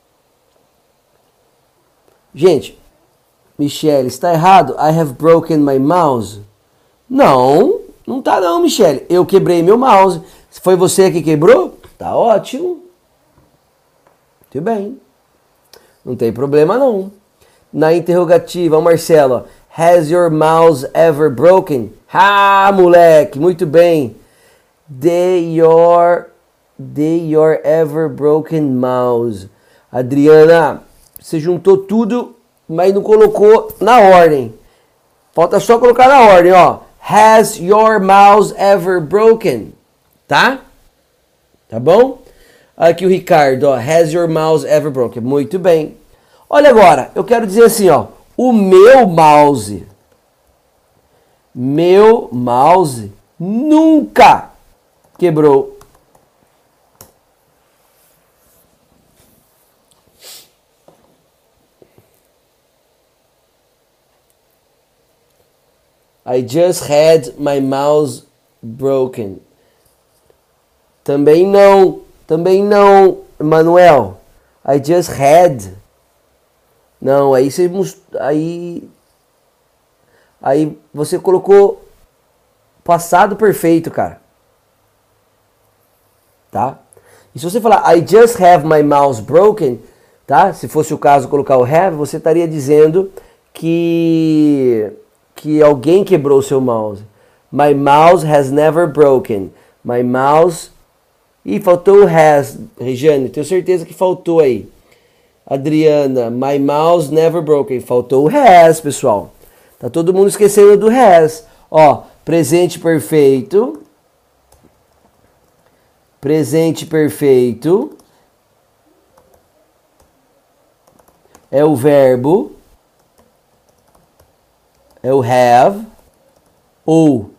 Gente, Michelle, está errado? I have broken my mouse. Não, não tá não, Michelle. Eu quebrei meu mouse. Foi você que quebrou? Tá ótimo. Muito bem. Não tem problema não. Na interrogativa, o Marcelo, has your mouse ever broken? Ah, moleque, muito bem. The your, the your ever broken mouse. Adriana, você juntou tudo, mas não colocou na ordem. Falta só colocar na ordem, ó. Has your mouse ever broken? Tá? Tá bom? Aqui o Ricardo, ó. Has your mouse ever broken? Muito bem. Olha agora, eu quero dizer assim, ó. O meu mouse. Meu mouse nunca quebrou. I just had my mouse broken. Também não. Também não, Manuel. I just had. Não, aí você aí aí você colocou passado perfeito, cara. Tá? E se você falar I just have my mouse broken, tá? Se fosse o caso colocar o have, você estaria dizendo que que alguém quebrou o seu mouse. My mouse has never broken. My mouse... Ih, faltou o has, Regiane, tenho certeza que faltou aí. Adriana, my mouse never broken. Faltou o has, pessoal. Tá todo mundo esquecendo do has. Ó, presente perfeito. Presente perfeito. É o verbo. É o have. Ou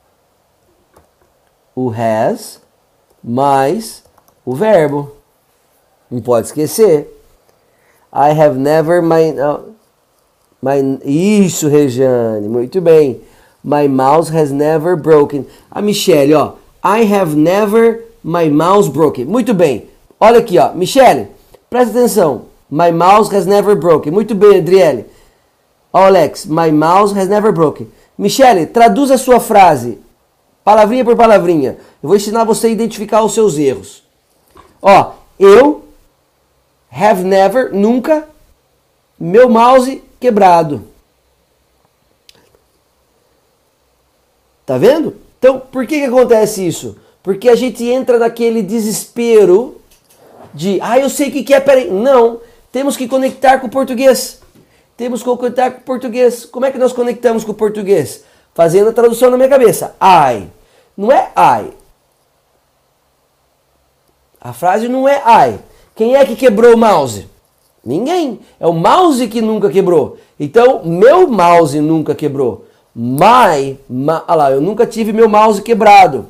o has. Mais o verbo. Não pode esquecer. I have never my, uh, my... Isso, Regiane. Muito bem. My mouse has never broken. A Michelle, ó. I have never my mouse broken. Muito bem. Olha aqui, ó. Michelle, presta atenção. My mouse has never broken. Muito bem, Adriele. Ó, Alex. My mouse has never broken. Michelle, traduz a sua frase. Palavrinha por palavrinha. Eu vou ensinar você a identificar os seus erros. Ó, eu have never, nunca, meu mouse quebrado. Tá vendo? Então, por que que acontece isso? Porque a gente entra naquele desespero de, ah, eu sei o que que é, peraí. Não, temos que conectar com o português. Temos que conectar com o português. Como é que nós conectamos com o português? Fazendo a tradução na minha cabeça. I. Não é I. A frase não é I. Quem é que quebrou o mouse? Ninguém. É o mouse que nunca quebrou. Então, meu mouse nunca quebrou. My, ma, olha lá, eu nunca tive meu mouse quebrado.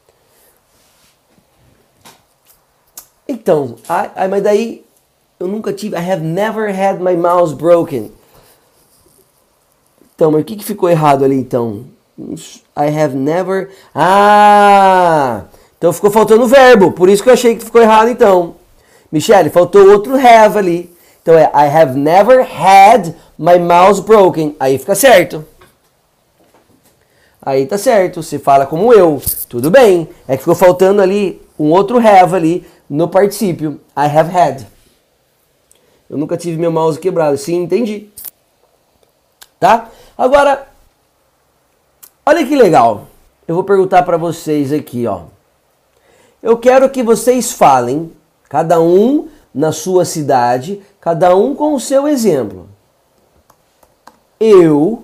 Então, I, I, mas daí eu nunca tive. I have never had my mouse broken. Então, mas o que, que ficou errado ali então? I have never... Ah! Então ficou faltando o verbo. Por isso que eu achei que ficou errado então. Michelle, faltou outro have ali. Então é I have never had my mouse broken. Aí fica certo. Aí tá certo. Você fala como eu. Tudo bem. É que ficou faltando ali um outro have ali no particípio. I have had. Eu nunca tive meu mouse quebrado. Sim, entendi. Tá? Agora... Olha que legal, eu vou perguntar para vocês aqui, ó. Eu quero que vocês falem, cada um na sua cidade, cada um com o seu exemplo. Eu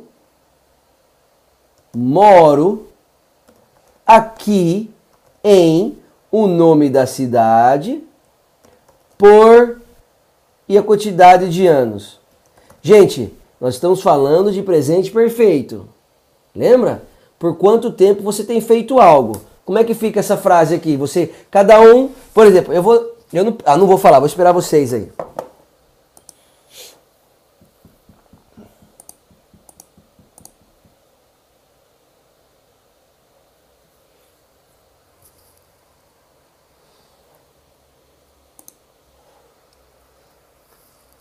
moro aqui em o nome da cidade por e a quantidade de anos. Gente, nós estamos falando de presente perfeito. Lembra? Por quanto tempo você tem feito algo? Como é que fica essa frase aqui? Você, cada um, por exemplo, eu vou, eu não, ah, não vou falar, vou esperar vocês aí.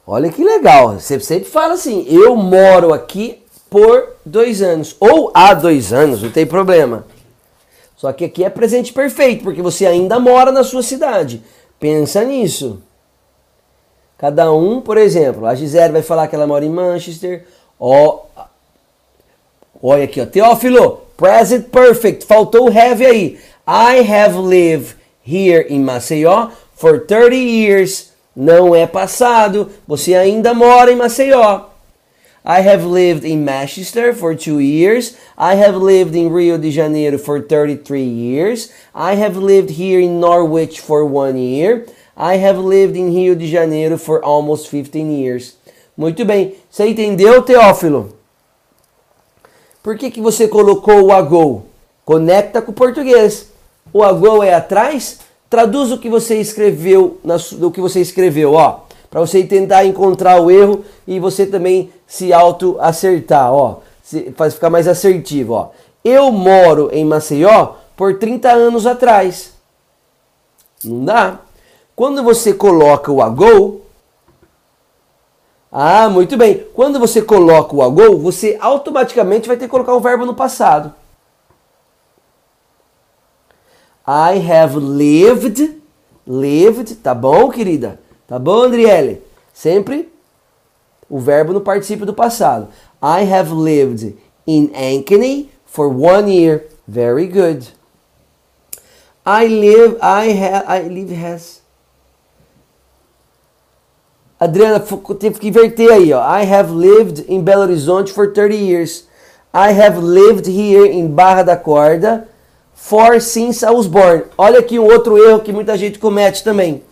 Olha que legal. Você sempre fala assim, eu moro aqui por dois anos. Ou há dois anos, não tem problema. Só que aqui é presente perfeito, porque você ainda mora na sua cidade. Pensa nisso. Cada um, por exemplo, a Gisele vai falar que ela mora em Manchester. Ó, olha aqui, ó. Teófilo, present perfect. Faltou o have aí. I have lived here in Maceió for thirty years. Não é passado. Você ainda mora em Maceió. I have lived in Manchester for two years. I have lived in Rio de Janeiro for thirty-three years. I have lived here in Norwich for one year. I have lived in Rio de Janeiro for almost fifteen years. Muito bem. Você entendeu, Teófilo? Por que que você colocou o ago? Conecta com o português. O ago é atrás. Traduz o que você escreveu, o que você escreveu, ó. Para você tentar encontrar o erro e você também se auto-acertar, ó. Faz ficar mais assertivo, ó. Eu moro em Maceió por trinta anos atrás. Não dá. Quando você coloca o ago... Ah, muito bem. Quando você coloca o ago, você automaticamente vai ter que colocar o verbo no passado. I have lived. Lived, tá bom, querida? Tá bom, Andriele? Sempre o verbo no particípio do passado. I have lived in Ankeny for one year. Very good. I live, I have, I live has. Adriana, teve que inverter aí, ó. I have lived in Belo Horizonte for thirty years. I have lived here in Barra da Corda for since I was born. Olha aqui um outro erro que muita gente comete também.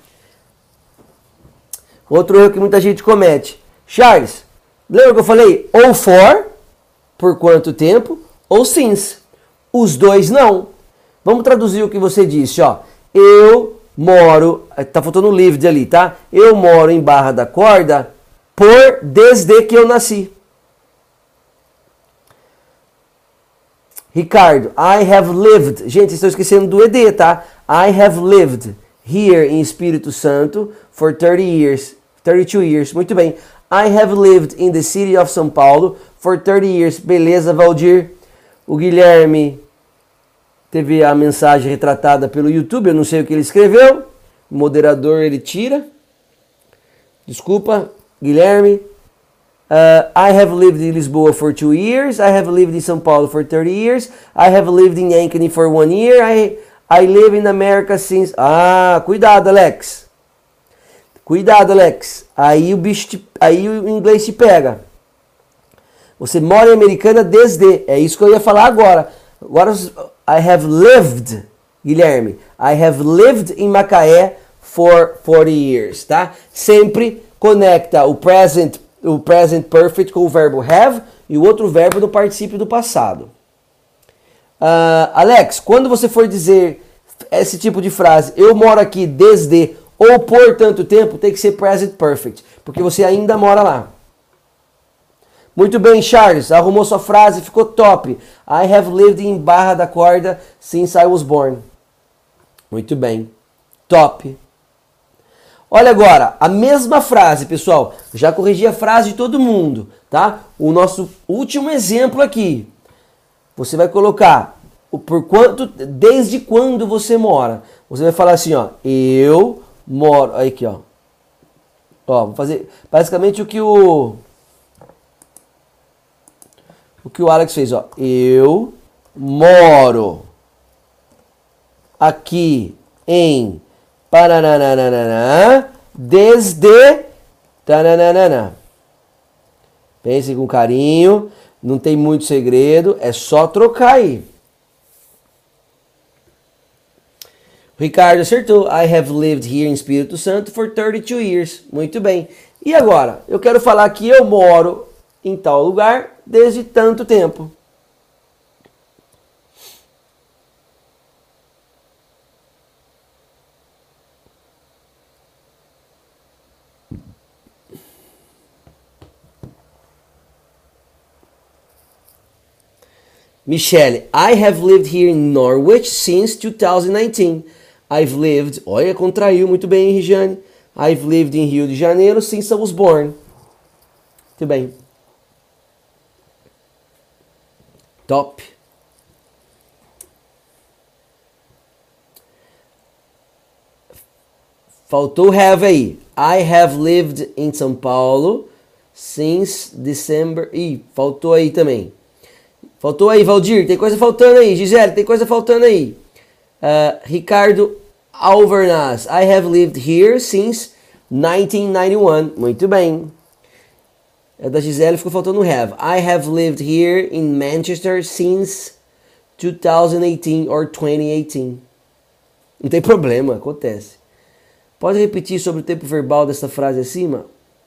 Outro erro que muita gente comete. Charles, lembra que eu falei? Ou for, por quanto tempo, ou since. Os dois não. Vamos traduzir o que você disse, ó. Eu moro, tá faltando lived ali, tá? Eu moro em Barra da Corda por desde que eu nasci. Ricardo, I have lived. Gente, estou esquecendo do E D, tá? I have lived here em Espírito Santo for thirty years. thirty-two years. Muito bem. I have lived in the city of São Paulo for thirty years. Beleza, Valdir? O Guilherme teve a mensagem retratada pelo YouTube. Eu não sei o que ele escreveu. O moderador, ele tira. Desculpa, Guilherme. Uh, I have lived in Lisboa for two years. I have lived in São Paulo for thirty years. I have lived in Ankeny for one year. I, I live in America since... Ah, cuidado, Alex. Cuidado, Alex. Aí o bicho, te, aí o inglês te pega. Você mora em Americana desde... É isso que eu ia falar agora. Agora, I have lived, Guilherme. I have lived in Macaé for forty years, tá? Sempre conecta o present o present perfect com o verbo have e o outro verbo no particípio do passado. Uh, Alex, quando você for dizer esse tipo de frase, eu moro aqui desde ou por tanto tempo, tem que ser present perfect, porque você ainda mora lá. Muito bem, Charles, arrumou sua frase, ficou top. I have lived in Barra da Corda since I was born. Muito bem, top. Olha agora, a mesma frase, pessoal. Já corrigi a frase de todo mundo, tá? O nosso último exemplo aqui. Você vai colocar o por quanto, desde quando você mora. Você vai falar assim, ó. Eu moro. Aí aqui, ó. Ó, vou fazer basicamente o que o o que o Alex fez, ó. Eu moro aqui em Parananana, desde tananana. Pense com carinho, não tem muito segredo, é só trocar aí. O Ricardo acertou. I have lived here em Espírito Santo for thirty-two years. Muito bem. E agora? Eu quero falar que eu moro em tal lugar desde tanto tempo. Michelle, I have lived here in Norwich since two thousand nineteen. I've lived, olha, contraiu muito bem, Regiane. I've lived in Rio de Janeiro since I was born. Muito bem. Top. Faltou have aí. I have lived in São Paulo since December. Ih, faltou aí também. Faltou aí, Valdir. Tem coisa faltando aí. Gisele, tem coisa faltando aí. Uh, Ricardo Alvernaz. I have lived here since nineteen ninety-one. Muito bem. É da Gisele, ficou faltando have. I have lived here in Manchester since two thousand eighteen or twenty eighteen. Não tem problema, acontece. Pode repetir sobre o tempo verbal dessa frase acima?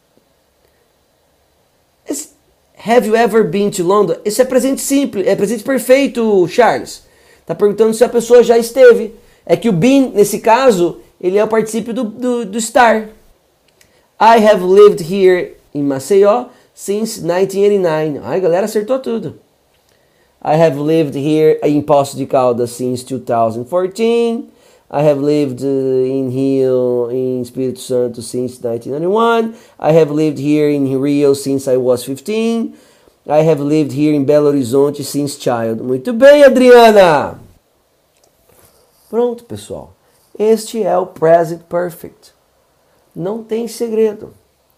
Esse, have you ever been to London? Esse é presente simples, é presente perfeito, Charles. Tá perguntando se a pessoa já esteve. É que o been, nesse caso, ele é o particípio do, do, do estar. I have lived here in Maceió since nineteen eighty-nine. Ai, galera, acertou tudo. I have lived here em Poços de Caldas since two thousand fourteen. I have lived uh, in Rio, in Espírito Santo since nineteen ninety-one. I have lived here in Rio since I was fifteen. I have lived here in Belo Horizonte since child. Muito bem, Adriana! Pronto, pessoal. Este é o Present Perfect. Não tem segredo.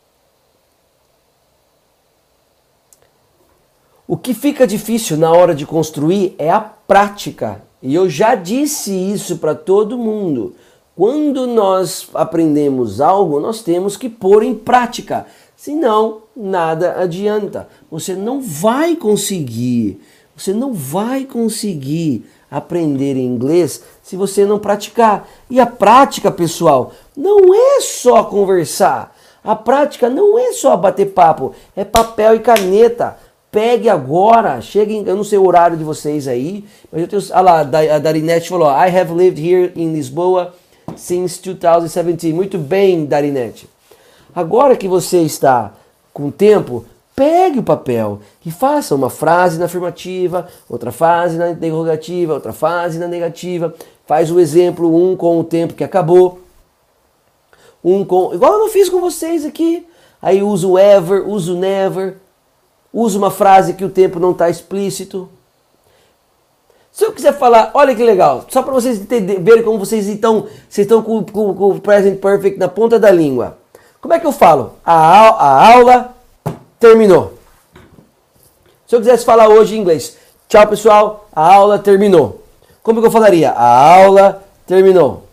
O que fica difícil na hora de construir é a prática. E eu já disse isso para todo mundo. Quando nós aprendemos algo, nós temos que pôr em prática. Senão, nada adianta. Você não vai conseguir. Você não vai conseguir aprender inglês se você não praticar. E a prática, pessoal, não é só conversar. A prática não é só bater papo. É papel e caneta. Pegue agora, cheguem, eu não sei o horário de vocês aí, mas eu tenho, ah lá, a Darinete falou, I have lived here in Lisboa since two thousand seventeen. Muito bem, Darinete. Agora que você está com tempo, pegue o papel e faça uma frase na afirmativa, outra frase na interrogativa, outra frase na negativa. Faz o exemplo, um com o tempo que acabou, um com, igual eu não fiz com vocês aqui. Aí uso o ever, uso o never. Usa uma frase que o tempo não está explícito. Se eu quiser falar, olha que legal, só para vocês entenderem, verem como vocês estão, vocês estão com, com, com o Present Perfect na ponta da língua. Como é que eu falo? A, a aula terminou. Se eu quisesse falar hoje em inglês, tchau pessoal, a aula terminou. Como que eu falaria? A aula terminou.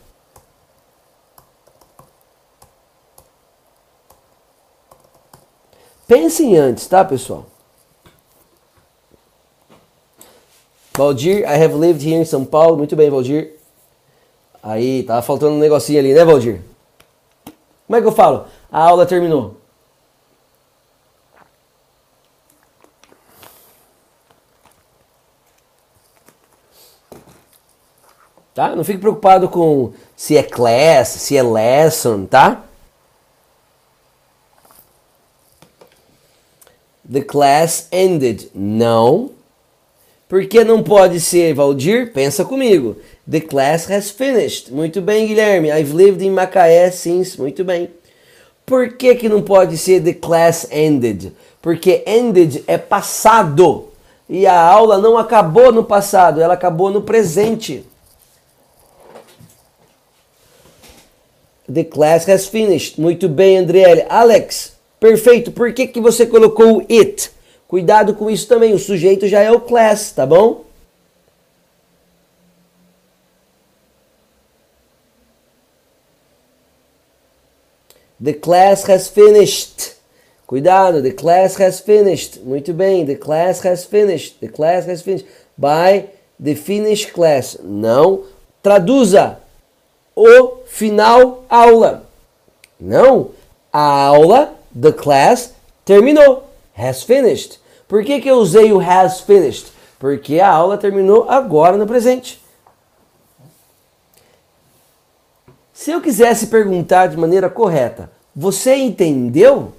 Pensem antes, tá pessoal? Valdir, I have lived here em São Paulo. Muito bem, Valdir. Aí, tava faltando um negocinho ali, né, Valdir? Como é que eu falo? A aula terminou. Tá? Não fique preocupado com se é class, se é lesson, tá? The class ended. Não. Por que não pode ser, Valdir? Pensa comigo. The class has finished. Muito bem, Guilherme. I've lived in Macaé since. Muito bem. Por que que não pode ser the class ended? Porque ended é passado. E a aula não acabou no passado, ela acabou no presente. The class has finished. Muito bem, Andriele. Alex, perfeito. Por que que você colocou it? Cuidado com isso também. O sujeito já é o class, tá bom? The class has finished. Cuidado. The class has finished. Muito bem. The class has finished. The class has finished. By the finished class. Não. Traduza. O final aula. Não. A aula, the class, terminou. Has finished. Por que que eu usei o has finished? Porque a aula terminou agora no presente. Se eu quisesse perguntar de maneira correta, você entendeu?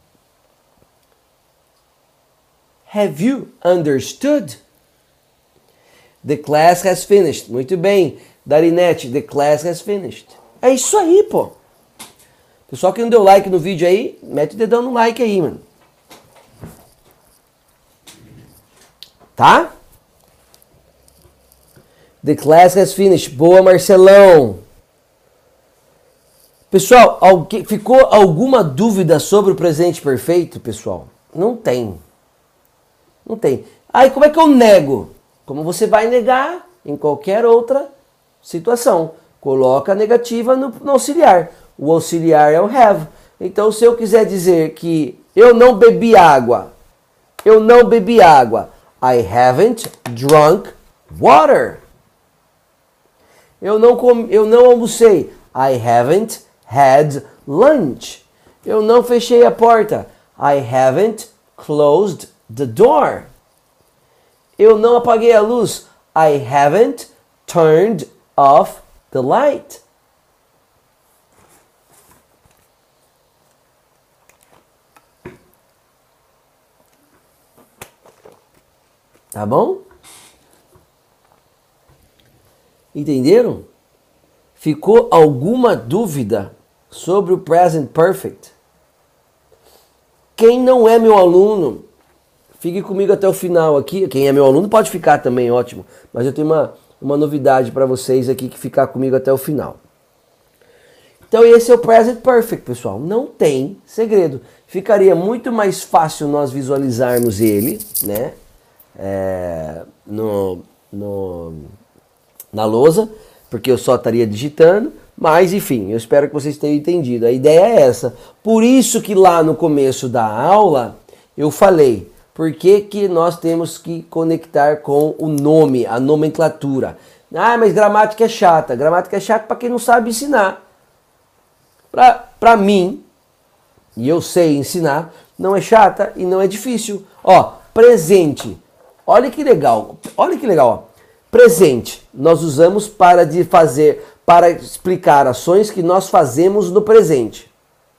Have you understood? The class has finished. Muito bem. Darinete, the class has finished. É isso aí, pô. Pessoal que não deu like no vídeo aí, mete o dedão no like aí, mano. Tá? The class has finished. Boa, Marcelão. Pessoal, alguém, ficou alguma dúvida sobre o presente perfeito, pessoal? Não tem. Não tem. Aí, como é que eu nego? Como você vai negar em qualquer outra situação? Coloca a negativa no, no auxiliar. O auxiliar é o have. Então, se eu quiser dizer que eu não bebi água, eu não bebi água. I haven't drunk water. Eu não, com, eu não almocei. I haven't had lunch. Eu não fechei a porta. I haven't closed the door. Eu não apaguei a luz. I haven't turned off the light. Tá bom? Entenderam? Ficou alguma dúvida sobre o present perfect? Quem não é meu aluno, fique comigo até o final aqui. Quem é meu aluno pode ficar também, ótimo. Mas eu tenho uma, uma novidade para vocês aqui, que ficar comigo até o final. Então esse é o present perfect, pessoal. Não tem segredo. Ficaria muito mais fácil nós visualizarmos ele, né? É, no, no, na lousa, porque eu só estaria digitando, mas enfim, eu espero que vocês tenham entendido. A ideia é essa. Por isso que lá no começo da aula eu falei, por que que nós temos que conectar com o nome, a nomenclatura. Ah, mas gramática é chata. Gramática é chata para quem não sabe ensinar. Para mim, e eu sei ensinar, não é chata e não é difícil. Ó, presente. Olha que legal, olha que legal, ó. Presente, nós usamos para de fazer, para explicar ações que nós fazemos no presente.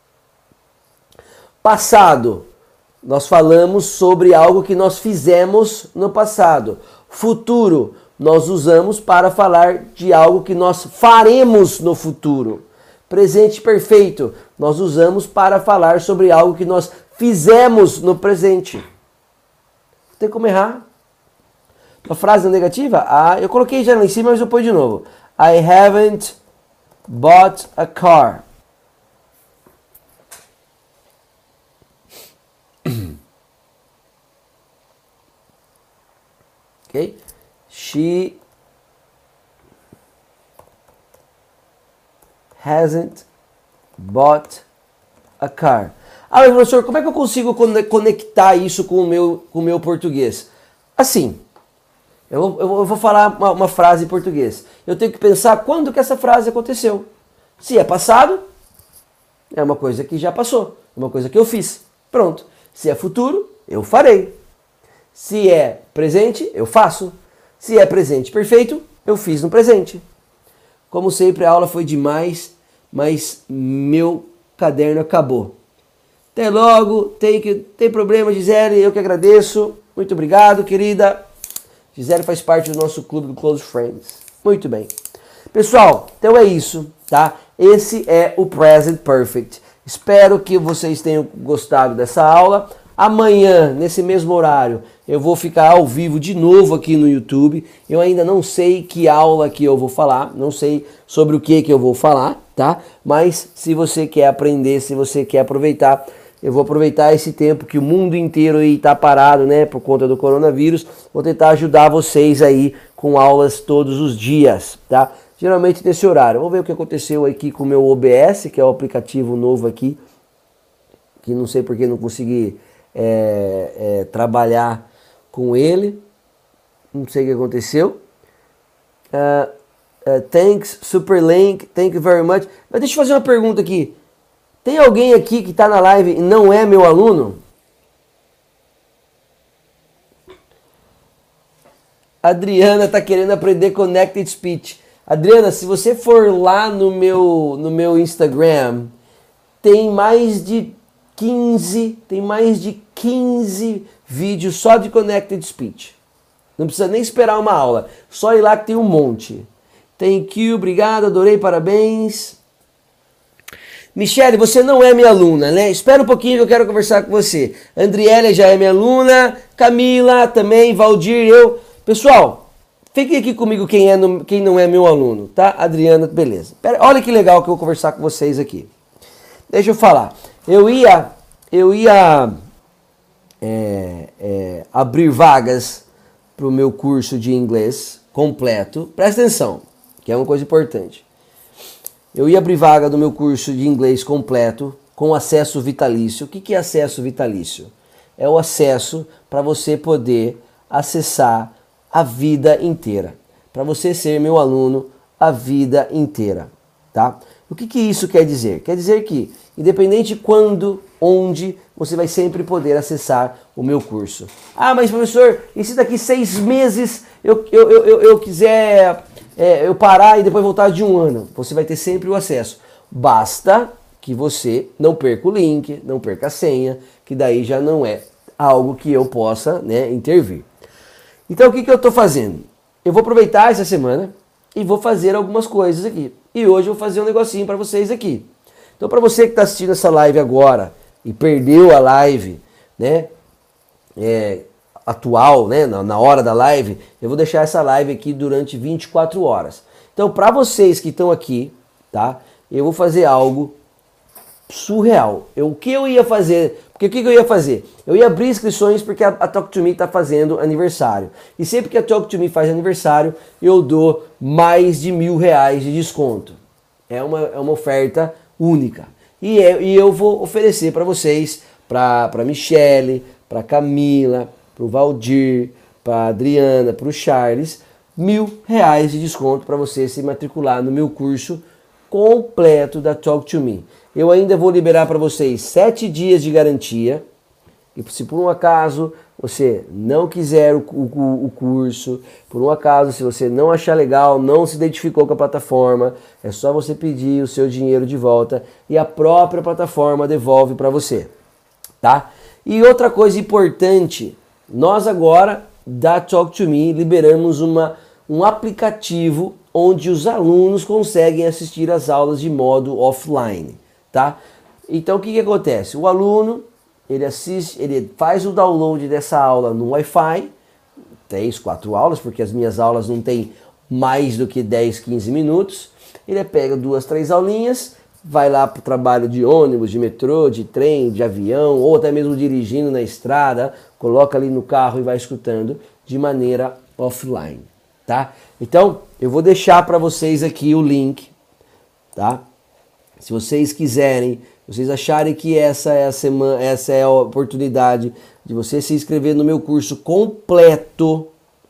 Passado, nós falamos sobre algo que nós fizemos no passado. Futuro, nós usamos para falar de algo que nós faremos no futuro. Presente perfeito, nós usamos para falar sobre algo que nós fizemos no presente. Não tem como errar. Uma frase negativa? Ah, eu coloquei já lá em cima, mas eu ponho de novo. I haven't bought a car. Ok? She hasn't bought a car. Ah, mas professor, como é que eu consigo conectar isso com o meu, com o meu português? Assim. Eu, eu, eu vou falar uma, uma frase em português. Eu tenho que pensar quando que essa frase aconteceu. Se é passado, é uma coisa que já passou. É uma coisa que eu fiz. Pronto. Se é futuro, eu farei. Se é presente, eu faço. Se é presente perfeito, eu fiz no presente. Como sempre, a aula foi demais, mas meu caderno acabou. Até logo. Tem, que, tem problema, Gisele. Eu que agradeço. Muito obrigado, querida. Gisele faz parte do nosso clube do Close Friends. Muito bem. Pessoal, então é isso, tá? Esse é o Present Perfect. Espero que vocês tenham gostado dessa aula. Amanhã, nesse mesmo horário, eu vou ficar ao vivo de novo aqui no YouTube. Eu ainda não sei que aula que eu vou falar, não sei sobre o que que eu vou falar, tá? Mas se você quer aprender, se você quer aproveitar, eu vou aproveitar esse tempo que o mundo inteiro aí tá parado, né, por conta do coronavírus. Vou tentar ajudar vocês aí com aulas todos os dias, tá? Geralmente nesse horário. Vamos ver o que aconteceu aqui com o meu O B S, que é o aplicativo novo aqui, que não sei porque não consegui é, é, trabalhar com ele. Não sei o que aconteceu. Uh, uh, thanks, Superlink, thank you very much. Mas deixa eu fazer uma pergunta aqui. Tem alguém aqui que está na live e não é meu aluno? Adriana está querendo aprender Connected Speech. Adriana, se você for lá no meu, no meu Instagram, tem mais de quinze, tem mais de quinze vídeos só de Connected Speech. Não precisa nem esperar uma aula. Só ir lá que tem um monte. Thank you, obrigado, adorei, parabéns. Michele, você não é minha aluna, né? Espera um pouquinho que eu quero conversar com você. Andriele já é minha aluna, Camila também, Valdir, eu. Pessoal, fiquem aqui comigo quem, é no, quem não é meu aluno, tá? Adriana, beleza. Pera, olha que legal que eu vou conversar com vocês aqui. Deixa eu falar. Eu ia, eu ia é, é, abrir vagas para o meu curso de inglês completo. Presta atenção, que é uma coisa importante. Eu ia abrir vaga do meu curso de inglês completo com acesso vitalício. O que que é acesso vitalício? É o acesso para você poder acessar a vida inteira. Para você ser meu aluno a vida inteira, tá? O que que isso quer dizer? Quer dizer que, independente de quando, onde, você vai sempre poder acessar o meu curso. Ah, mas professor, e se daqui seis meses eu, eu, eu, eu quiser... É, eu parar e depois voltar de um ano, você vai ter sempre o acesso. Basta que você não perca o link, não perca a senha, que daí já não é algo que eu possa, né, intervir. Então o que, que eu estou fazendo? Eu vou aproveitar essa semana e vou fazer algumas coisas aqui. E hoje eu vou fazer um negocinho para vocês aqui. Então para você que está assistindo essa live agora e perdeu a live, né, é, atual, né, na hora da live, eu vou deixar essa live aqui durante vinte e quatro horas. Então, para vocês que estão aqui, tá? Eu vou fazer algo surreal. Eu, o que eu ia fazer? Porque o que, que eu ia fazer? Eu ia abrir inscrições porque a, a Talk to Me está fazendo aniversário. E sempre que a Talk to Me faz aniversário, eu dou mais de mil reais de desconto. É uma, é uma oferta única. E, é, e eu vou oferecer para vocês, para a Michele, para Camila, para o Valdir, para a Adriana, para o Charles, mil reais de desconto para você se matricular no meu curso completo da Talk to Me. Eu ainda vou liberar para vocês sete dias de garantia. E se por um acaso você não quiser o, o, o curso, por um acaso se você não achar legal, não se identificou com a plataforma, é só você pedir o seu dinheiro de volta e a própria plataforma devolve para você, tá? E outra coisa importante, nós agora, da Talk to Me, liberamos uma, um aplicativo onde os alunos conseguem assistir as aulas de modo offline, tá? Então o que, que acontece? O aluno, ele assiste, ele faz o download dessa aula no Wi-Fi, três, quatro aulas, porque as minhas aulas não tem mais do que dez, quinze minutos, ele pega duas, três aulinhas, vai lá para o trabalho de ônibus, de metrô, de trem, de avião, ou até mesmo dirigindo na estrada, coloca ali no carro e vai escutando de maneira offline, tá? Então, eu vou deixar para vocês aqui o link, tá? Se vocês quiserem, vocês acharem que essa é a semana, essa é a oportunidade de você se inscrever no meu curso completo,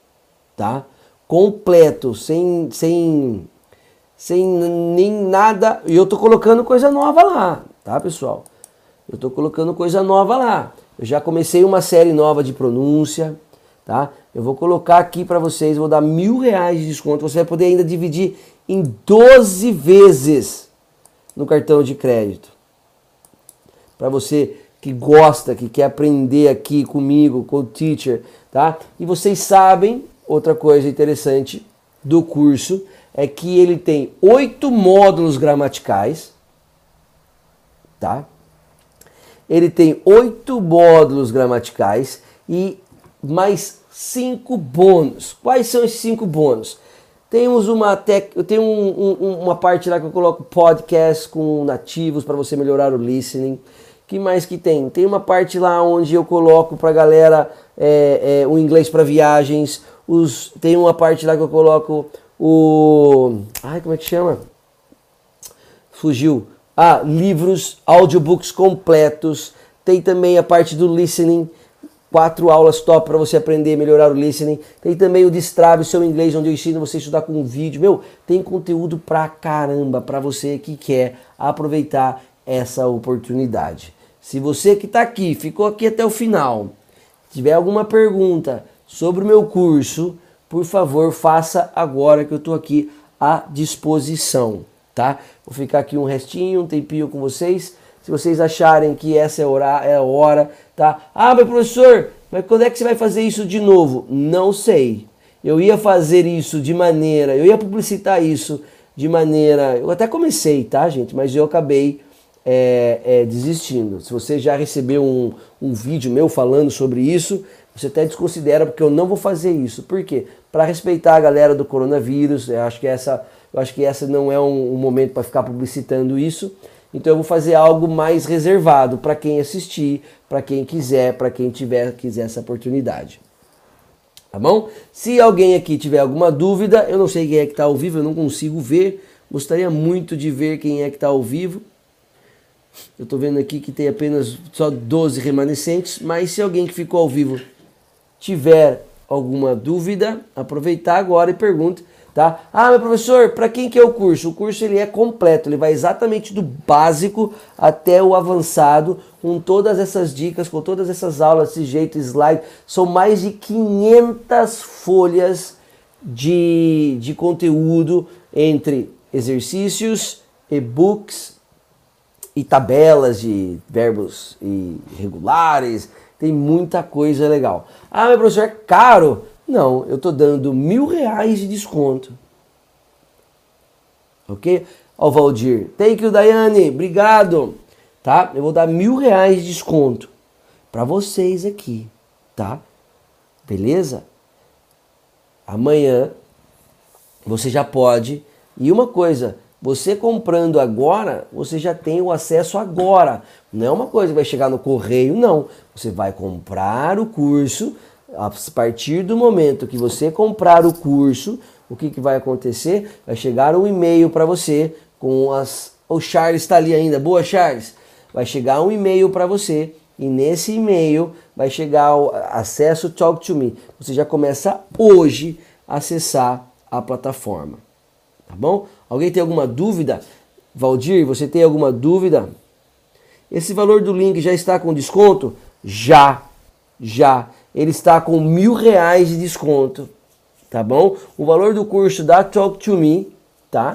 tá? Completo, sem... sem sem nem nada, e eu tô colocando coisa nova lá, tá, pessoal? Eu tô colocando coisa nova lá. Eu já comecei uma série nova de pronúncia, tá? Eu vou colocar aqui para vocês, vou dar mil reais de desconto. Você vai poder ainda dividir em doze vezes no cartão de crédito. Para você que gosta, que quer aprender aqui comigo, com o teacher, tá? E vocês sabem, outra coisa interessante do curso, é que ele tem oito módulos gramaticais, tá? Ele tem oito módulos gramaticais e mais cinco bônus. Quais são esses cinco bônus? Temos uma, tec... Eu tenho um, um, uma parte lá que eu coloco podcast com nativos para você melhorar o listening. Que mais que tem? Tem uma parte lá onde eu coloco para galera é, é, o inglês para viagens. Os... Tem uma parte lá que eu coloco o... Ai, como é que chama? Fugiu. Ah, livros, audiobooks completos. Tem também a parte do listening. Quatro aulas top para você aprender a melhorar o listening. Tem também o Destrave Seu Inglês, onde eu ensino você a estudar com um vídeo. Meu, tem conteúdo pra caramba para você que quer aproveitar essa oportunidade. Se você que está aqui, ficou aqui até o final, tiver alguma pergunta sobre o meu curso, por favor, faça agora que eu estou aqui à disposição, tá? Vou ficar aqui um restinho, um tempinho com vocês. Se vocês acharem que essa é a hora, é a hora, tá? Ah, mas professor, mas quando é que você vai fazer isso de novo? Não sei. Eu ia fazer isso de maneira, eu ia publicitar isso de maneira, eu até comecei, tá, gente? Mas eu acabei é, é, desistindo. Se você já recebeu um, um vídeo meu falando sobre isso, você até desconsidera, porque eu não vou fazer isso. Por quê? Para respeitar a galera do coronavírus. Eu acho que essa, eu acho que essa não é um, um momento para ficar publicitando isso. Então eu vou fazer algo mais reservado para quem assistir, para quem quiser, para quem tiver quiser essa oportunidade. Tá bom? Se alguém aqui tiver alguma dúvida, eu não sei quem é que está ao vivo, eu não consigo ver. Gostaria muito de ver quem é que está ao vivo. Eu estou vendo aqui que tem apenas só doze remanescentes, mas se alguém que ficou ao vivo tiver alguma dúvida, aproveitar agora e pergunte, tá? Ah, meu professor, para quem que é o curso? O curso ele é completo, ele vai exatamente do básico até o avançado, com todas essas dicas, com todas essas aulas desse jeito, slide. São mais de quinhentas folhas de, de conteúdo entre exercícios, e-books e tabelas de verbos irregulares. Tem muita coisa legal. Ah, meu professor, é caro? Não, eu tô dando mil reais de desconto. Ok? Ó, o Valdir. Thank you, Daiane. Obrigado. Tá? Eu vou dar mil reais de desconto para vocês aqui. Tá? Beleza? Amanhã você já pode. E uma coisa, você comprando agora, você já tem o acesso agora. Não é uma coisa que vai chegar no correio, não. Você vai comprar o curso. A partir do momento que você comprar o curso, o que, que vai acontecer? Vai chegar um e-mail para você com as... O Charles está ali ainda. Boa, Charles. Vai chegar um e-mail para você e nesse e-mail vai chegar o acesso Talk to Me. Você já começa hoje a acessar a plataforma. Tá bom? Alguém tem alguma dúvida? Valdir, você tem alguma dúvida? Esse valor do link já está com desconto? Já, já. Ele está com mil reais de desconto, tá bom? O valor do curso da Talk to Me, tá?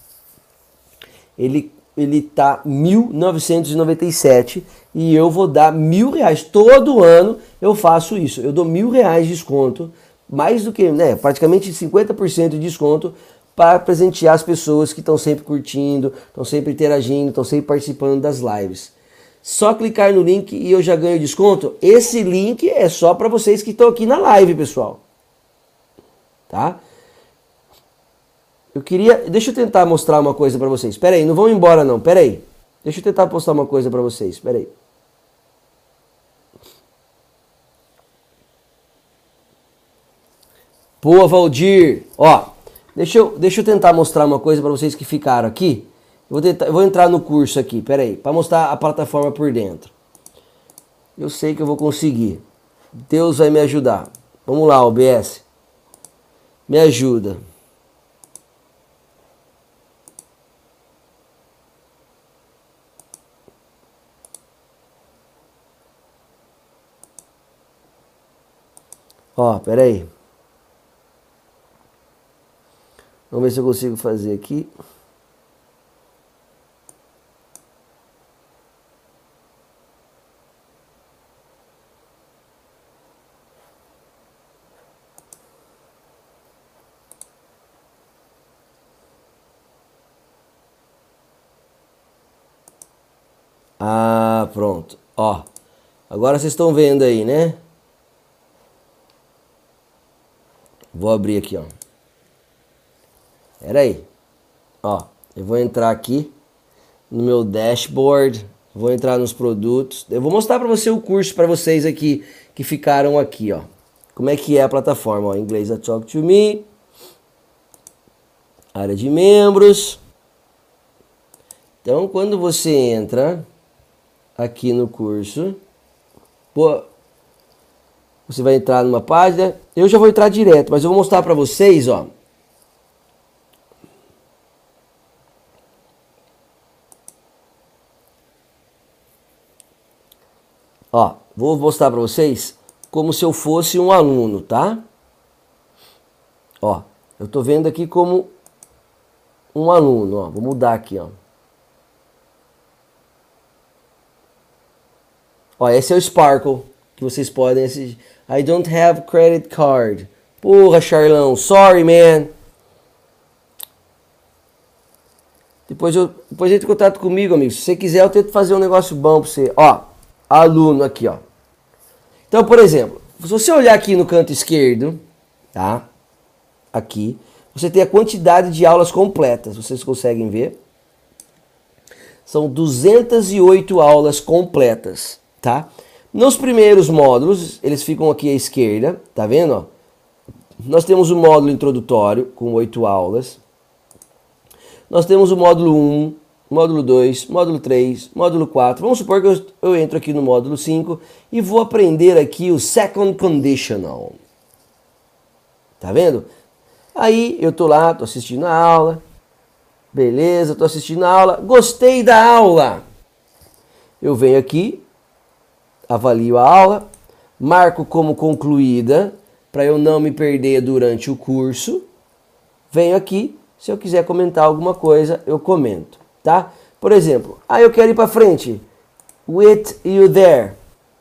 Ele, ele tá mil novecentos e noventa e sete e eu vou dar mil reais. Todo ano eu faço isso. Eu dou mil reais de desconto, mais do que, né? Praticamente cinquenta por cento de desconto para presentear as pessoas que estão sempre curtindo, estão sempre interagindo, estão sempre participando das lives. Só clicar no link e eu já ganho desconto. Esse link é só para vocês que estão aqui na live, pessoal. Tá? Eu queria... Deixa eu tentar mostrar uma coisa para vocês. Espera aí, não vão embora não. Espera aí. Deixa eu tentar postar uma coisa para vocês. Espera aí. Pô, Valdir. Ó, deixa eu, deixa eu tentar mostrar uma coisa para vocês que ficaram aqui. Eu vou, tentar, eu vou entrar no curso aqui, peraí, para mostrar a plataforma por dentro. Eu sei que eu vou conseguir. Deus vai me ajudar. Vamos lá, O B S. Me ajuda. Ó, peraí. Vamos ver se eu consigo fazer aqui. Ah, pronto. Ó, agora vocês estão vendo aí, né? Vou abrir aqui, ó. Pera aí. Ó, eu vou entrar aqui no meu dashboard, vou entrar nos produtos. Eu vou mostrar para você o curso para vocês aqui que ficaram aqui, ó. Como é que é a plataforma, ó, inglês a Talk to Me. Área de membros. Então, quando você entra aqui no curso, pô, você vai entrar numa página. Eu já vou entrar direto, mas eu vou mostrar para vocês, ó. Ó, vou mostrar para vocês como se eu fosse um aluno, tá? Ó, eu tô vendo aqui como um aluno, ó. Vou mudar aqui, ó. Ó, esse é o Sparkle que vocês podem assistir. I don't have credit card. Porra, Charlão, sorry, man. Depois, eu, depois entre em contato comigo, amigo. Se você quiser, eu tento fazer um negócio bom pra você. Ó, aluno aqui, ó. Então, por exemplo, se você olhar aqui no canto esquerdo, tá? Aqui, você tem a quantidade de aulas completas. Vocês conseguem ver? São duzentas e oito aulas completas, tá? Nos primeiros módulos, eles ficam aqui à esquerda, tá vendo? Ó? Nós temos o módulo introdutório, com oito aulas. Nós temos o módulo um, módulo dois, módulo três, módulo quatro. Vamos supor que eu, eu entro aqui no módulo cinco e vou aprender aqui o Second Conditional. Tá vendo? Aí eu tô lá, tô assistindo a aula. Beleza, tô assistindo a aula. Gostei da aula. Eu venho aqui, avalio a aula, marco como concluída, para eu não me perder durante o curso. Venho aqui, se eu quiser comentar alguma coisa, eu comento, tá? Por exemplo, ah, eu quero ir para frente. With you there.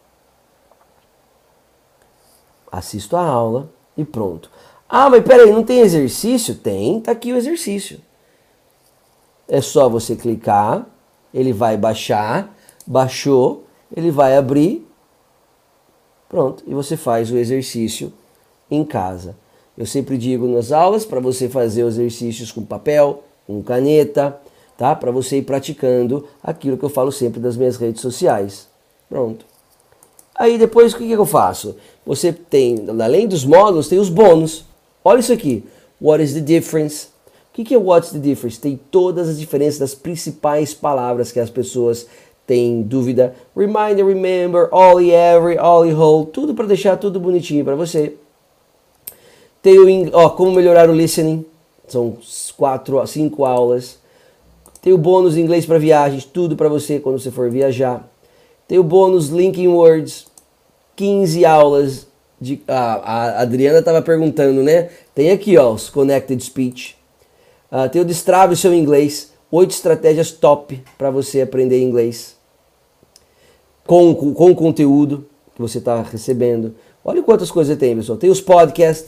Assisto a aula e pronto. Ah, mas peraí, não tem exercício? Tem, tá aqui o exercício. É só você clicar, ele vai baixar, baixou, ele vai abrir, pronto, e você faz o exercício em casa. Eu sempre digo nas aulas para você fazer os exercícios com papel, com caneta, tá? Para você ir praticando aquilo que eu falo sempre das minhas redes sociais. Pronto. Aí depois o que, que eu faço? Você tem, além dos módulos, tem os bônus. Olha isso aqui. What is the difference? O que, que é what's the difference? Tem todas as diferenças das principais palavras que as pessoas têm dúvida. Reminder, remember, all e every, all e whole. Tudo para deixar tudo bonitinho para você. Tem o, ó, como melhorar o listening. São quatro, cinco aulas. Tem o bônus inglês para viagens. Tudo para você quando você for viajar. Tem o bônus linking words. quinze aulas. De, ah, a Adriana estava perguntando, né? Tem aqui, ó, os connected speech. Uh, tem o Destrave o seu inglês. Oito estratégias top para você aprender inglês. Com, com, com o conteúdo que você está recebendo. Olha quantas coisas tem, pessoal. Tem os podcasts.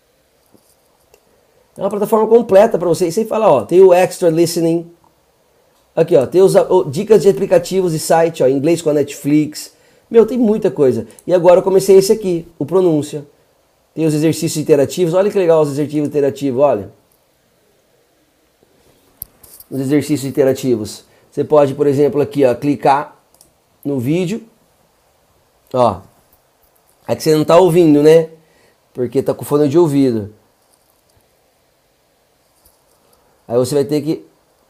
É uma plataforma completa para você. E sem falar, ó, tem o Extra Listening. Aqui, ó, tem os, ó, dicas de aplicativos e site, ó, inglês com a Netflix. Meu, tem muita coisa. E agora eu comecei esse aqui, o Pronúncia. Tem os exercícios interativos. Olha que legal os exercícios interativos, olha. Os exercícios interativos. Você pode, por exemplo, aqui, ó, clicar no vídeo. Ó. É que você não tá ouvindo, né? Porque tá com fone de ouvido. Aí você vai ter que...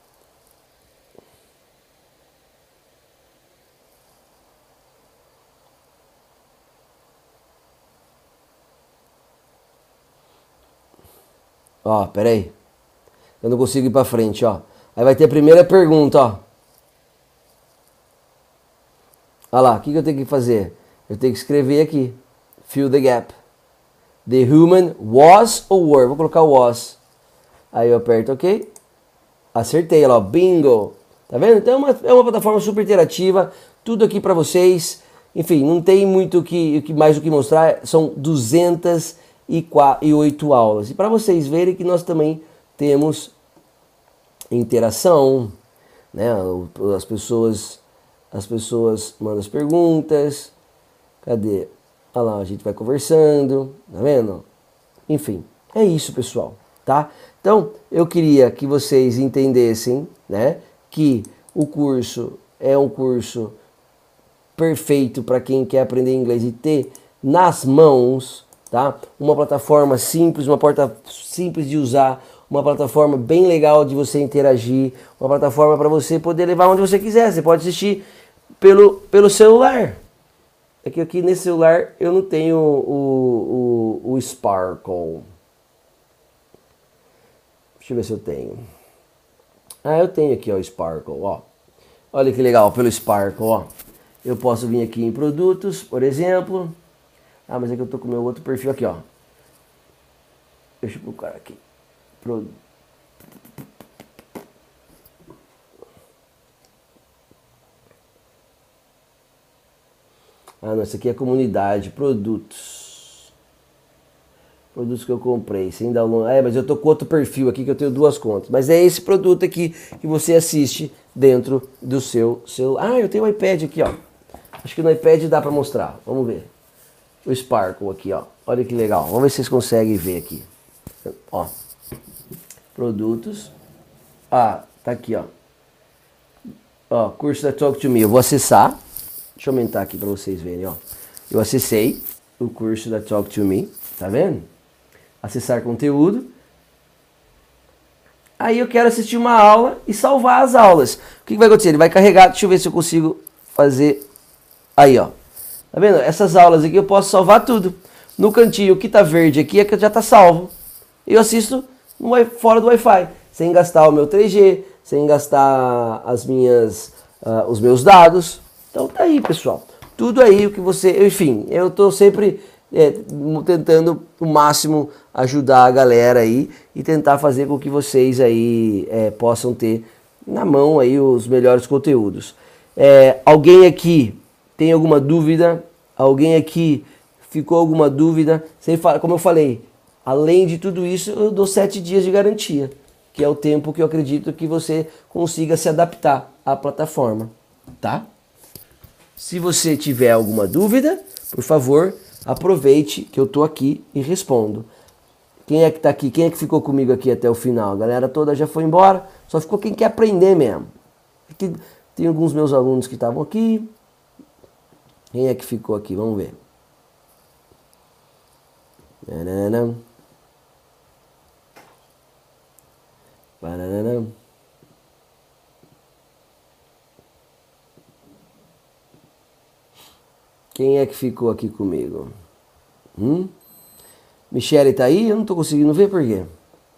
Ó, pera aí. Eu não consigo ir pra frente, ó. Aí vai ter a primeira pergunta, ó. Olha lá, o que, que eu tenho que fazer? Eu tenho que escrever aqui. Fill the gap. The human was or were. Vou colocar was. Aí eu aperto OK. Acertei, ó. Bingo. Tá vendo? Então é uma, é uma plataforma super interativa. Tudo aqui pra vocês. Enfim, não tem muito que, que, mais o que mostrar. São duzentas e oito aulas. E para vocês verem que nós também temos interação, né? As pessoas, as pessoas mandam as perguntas. Cadê? Olha lá, a gente vai conversando, tá vendo? Enfim, é isso, pessoal, tá? Então, eu queria que vocês entendessem, né, que o curso é um curso perfeito para quem quer aprender inglês e ter nas mãos, tá? Uma plataforma simples, uma porta simples de usar, uma plataforma bem legal de você interagir, uma plataforma para você poder levar onde você quiser. Você pode assistir pelo, pelo celular. É que aqui nesse celular eu não tenho o, o, o Sparkle. Deixa eu ver se eu tenho. Ah, eu tenho aqui ó, o Sparkle, ó. Olha que legal, pelo Sparkle, ó. Eu posso vir aqui em produtos, por exemplo. Ah, mas é que eu tô com o meu outro perfil aqui, ó. Deixa eu procurar aqui. Pro... Ah, não, esse aqui é comunidade, produtos. Produtos que eu comprei, sem download. É, mas eu tô com outro perfil aqui que eu tenho duas contas. Mas é esse produto aqui que você assiste dentro do seu celular. Ah, eu tenho um iPad aqui, ó. Acho que no iPad dá pra mostrar. Vamos ver. O Sparkle aqui, ó. Olha que legal. Vamos ver se vocês conseguem ver aqui. Ó. Produtos. Ah, tá aqui, ó. Ó, curso da Talk to Me. Eu vou acessar. Deixa eu aumentar aqui pra vocês verem, ó. Eu acessei o curso da Talk to Me. Tá vendo? Acessar conteúdo. Aí eu quero assistir uma aula e salvar as aulas. O que, que vai acontecer? Ele vai carregar. Deixa eu ver se eu consigo fazer. Aí, ó. Tá vendo? Essas aulas aqui eu posso salvar tudo. No cantinho, o que tá verde aqui é que já tá salvo. Eu assisto no, fora do Wi-Fi, sem gastar o meu três G, sem gastar as minhas, uh, os meus dados. Então tá aí, pessoal. Tudo aí o que você... Enfim, eu tô sempre é, tentando o máximo ajudar a galera aí e tentar fazer com que vocês aí é, possam ter na mão aí os melhores conteúdos. É, alguém aqui tem alguma dúvida? Alguém aqui ficou alguma dúvida? Sem falar, como eu falei, além de tudo isso, eu dou sete dias de garantia, que é o tempo que eu acredito que você consiga se adaptar à plataforma, tá? Se você tiver alguma dúvida, por favor, aproveite que eu tô aqui e respondo. Quem é que tá aqui? Quem é que ficou comigo aqui até o final? A galera toda já foi embora, só ficou quem quer aprender mesmo. Aqui, tem alguns meus alunos que estavam aqui. Quem é que ficou aqui? Vamos ver. Banana. Banana. Quem é que ficou aqui comigo? Hum? Michele tá aí? Eu não tô conseguindo ver por quê.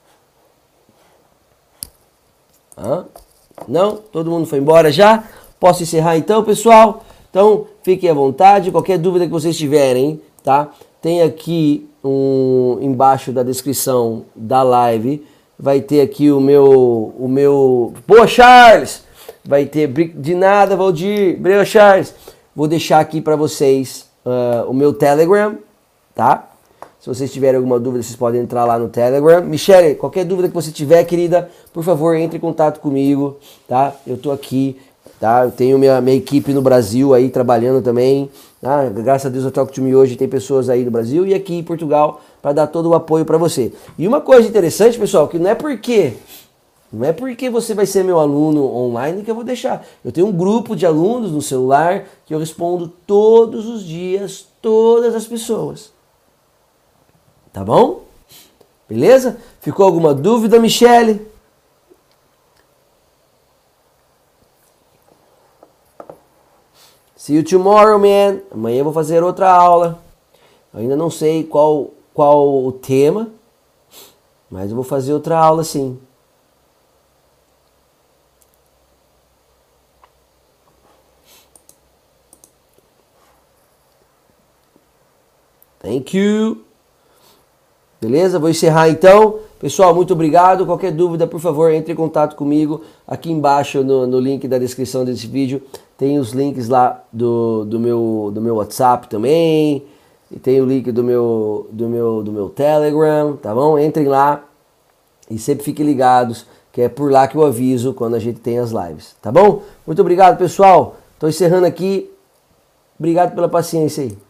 Hã? Não? Todo mundo foi embora já? Posso encerrar então, pessoal? Então, fiquem à vontade. Qualquer dúvida que vocês tiverem, tá? Tem aqui um, embaixo da descrição da live, vai ter aqui o meu... O meu... Boa, Charles! Vai ter... De nada, Valdir. Boa, Charles. Vou deixar aqui para vocês uh, o meu Telegram, tá? Se vocês tiverem alguma dúvida, vocês podem entrar lá no Telegram. Michele, qualquer dúvida que você tiver, querida, por favor, entre em contato comigo, tá? Eu tô aqui, tá? Eu tenho minha, minha equipe no Brasil aí trabalhando também, tá? Graças a Deus eu Talk to Me hoje tem pessoas aí no Brasil e aqui em Portugal para dar todo o apoio para você. E uma coisa interessante, pessoal, que não é porque... Não é porque você vai ser meu aluno online que eu vou deixar. Eu tenho um grupo de alunos no celular que eu respondo todos os dias, todas as pessoas. Tá bom? Beleza? Ficou alguma dúvida, Michele? See you tomorrow, man. Amanhã eu vou fazer outra aula. Eu ainda não sei qual, qual o tema, mas eu vou fazer outra aula sim. Thank you. Beleza? Vou encerrar então. Pessoal, muito obrigado. Qualquer dúvida, por favor, entre em contato comigo. Aqui embaixo no, no link da descrição desse vídeo tem os links lá do, do, meu, do meu WhatsApp também. E tem o link do meu, do, meu, do meu Telegram, tá bom? Entrem lá e sempre fiquem ligados, que é por lá que eu aviso quando a gente tem as lives, tá bom? Muito obrigado, pessoal. Estou encerrando aqui. Obrigado pela paciência aí.